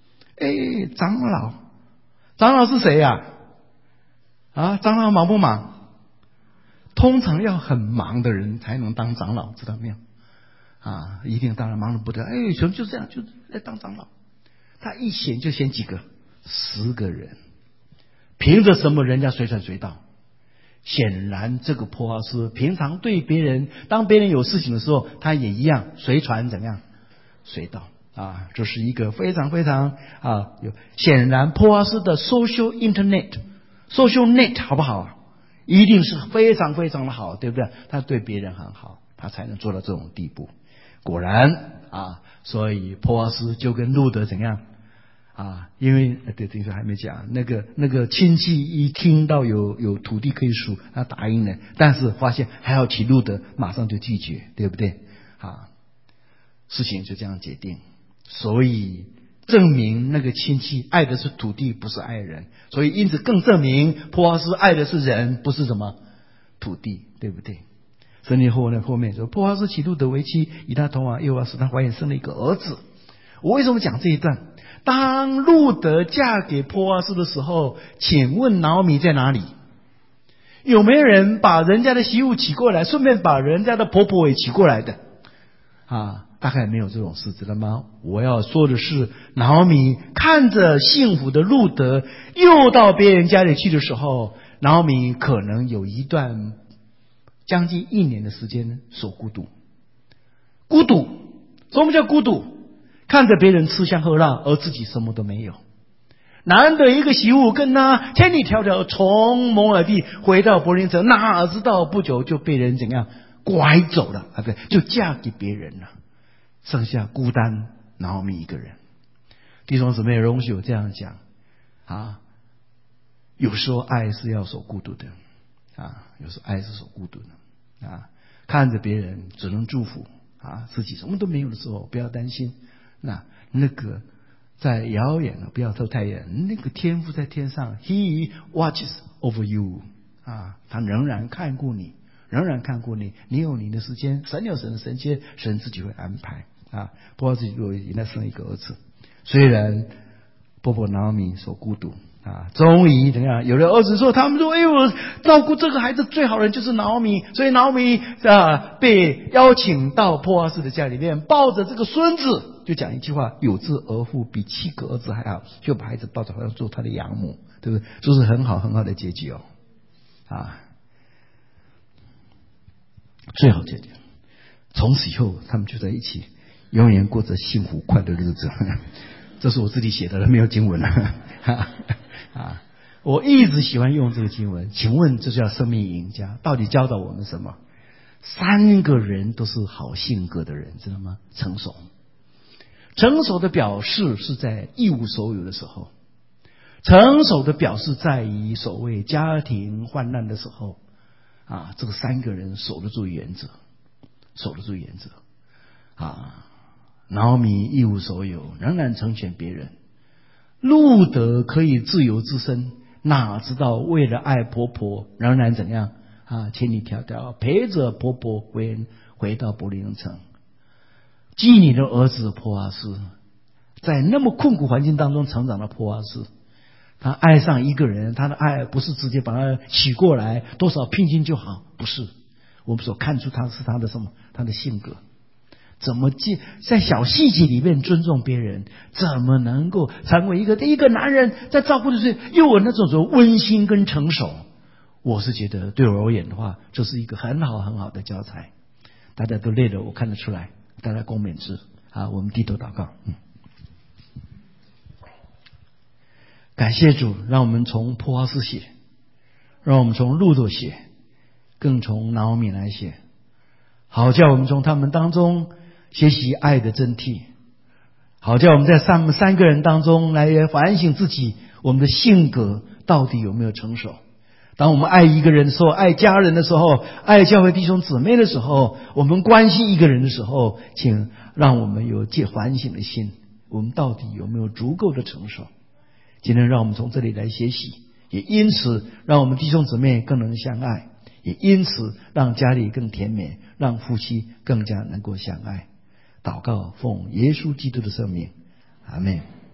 长老是谁呀？长老忙不忙？通常要很忙的人才能当长老，知道没有？一定当然忙得不得。什么就这样就来当长老？他一选就选几个？10个人，凭着什么人家随传随到？显然这个波阿斯平常对别人，当别人有事情的时候，他也一样随传怎么样随到。这是一个非常非常显然波阿斯的 social net 好不好？一定是非常非常的好，对不对？他对别人很好，他才能做到这种地步。果然所以波阿斯就跟路德怎样因为对，这个还没讲，那个亲戚一听到有土地可以属，他答应了，但是发现还要娶路德，马上就拒绝，对不对？事情就这样决定。所以证明那个亲戚爱的是土地，不是爱人，所以因此更证明波阿斯爱的是人，不是什么土地，对不对？圣经后面说，波阿斯娶路德为妻，与他同房，又使他怀孕生了一个儿子。我为什么讲这一段？当路德嫁给波阿斯的时候，请问拿俄米在哪里？有没有人把人家的媳妇娶过来，顺便把人家的婆婆也娶过来的？大概没有这种事，知道吗？我要说的是，拿俄米看着幸福的路德又到别人家里去的时候，拿俄米可能有一段将近1年的时间所孤独。什么叫孤独？看着别人吃香喝辣，而自己什么都没有。难得一个媳妇跟他千里迢迢从摩尔地回到伯林城，哪知道不久就被人怎样拐走了对，就嫁给别人了，剩下孤单拿俄米一个人。弟兄姊妹，容许我这样讲有时候爱是要所孤独的有时候爱是所孤独的看着别人只能祝福自己什么都没有的时候，不要担心。那个在遥远的，不要说太远，那个天父在天上 ，He watches over you 他仍然看顾你，你有你的时间，神有神的时间，神自己会安排波阿斯如果应该生一个儿子，虽然波拿俄米所孤独终于怎样？有了儿子之后，他们说：“我照顾这个孩子最好的人就是拿俄米。”所以拿俄米被邀请到波阿斯的家里面，抱着这个孙子，就讲一句话：“有志而富比7个儿子还好。”就把孩子抱着，好像做他的养母，对不对？这是很好很好的结局最好结局。从此以后，他们就在一起，永远过着幸福快乐的日子。这是我自己写的，没有经文了。我一直喜欢用这个经文。请问这叫生命赢家，到底教导我们什么？3个人都是好性格的人，知道吗？成熟的表示是在一无所有的时候，成熟的表示在于所谓家庭患难的时候这个3个人守得住原则拿俄米一无所有，仍然成全别人。路德可以自由自身，哪知道为了爱婆婆，仍然怎样千里迢迢陪着婆婆回到伯利恒城。基尼的儿子波阿斯，在那么困苦环境当中成长的波阿斯，他爱上一个人，他的爱不是直接把他娶过来，多少聘金就好，不是。我们所看出他是他的什么？他的性格。怎么在小细节里面尊重别人，怎么能够成为一个男人，在照顾的时候又有那种温馨跟成熟？我是觉得对我而言的话，这是一个很好很好的教材。大家都累了，我看得出来，大家共勉之我们低头祷告。感谢主，让我们从波阿斯写，让我们从路德写，更从拿俄米来写，好叫我们从他们当中学习爱的真谛，好叫我们在3个人当中来反省自己，我们的性格到底有没有成熟。当我们爱一个人的时候，爱家人的时候，爱教会弟兄姊妹的时候，我们关心一个人的时候，请让我们有反省的心，我们到底有没有足够的成熟。今天让我们从这里来学习， 也因此让我们弟兄姊妹更能相爱，也因此让家里更甜美，让夫妻更加能够相爱。祷告奉耶稣基督的圣名，阿们。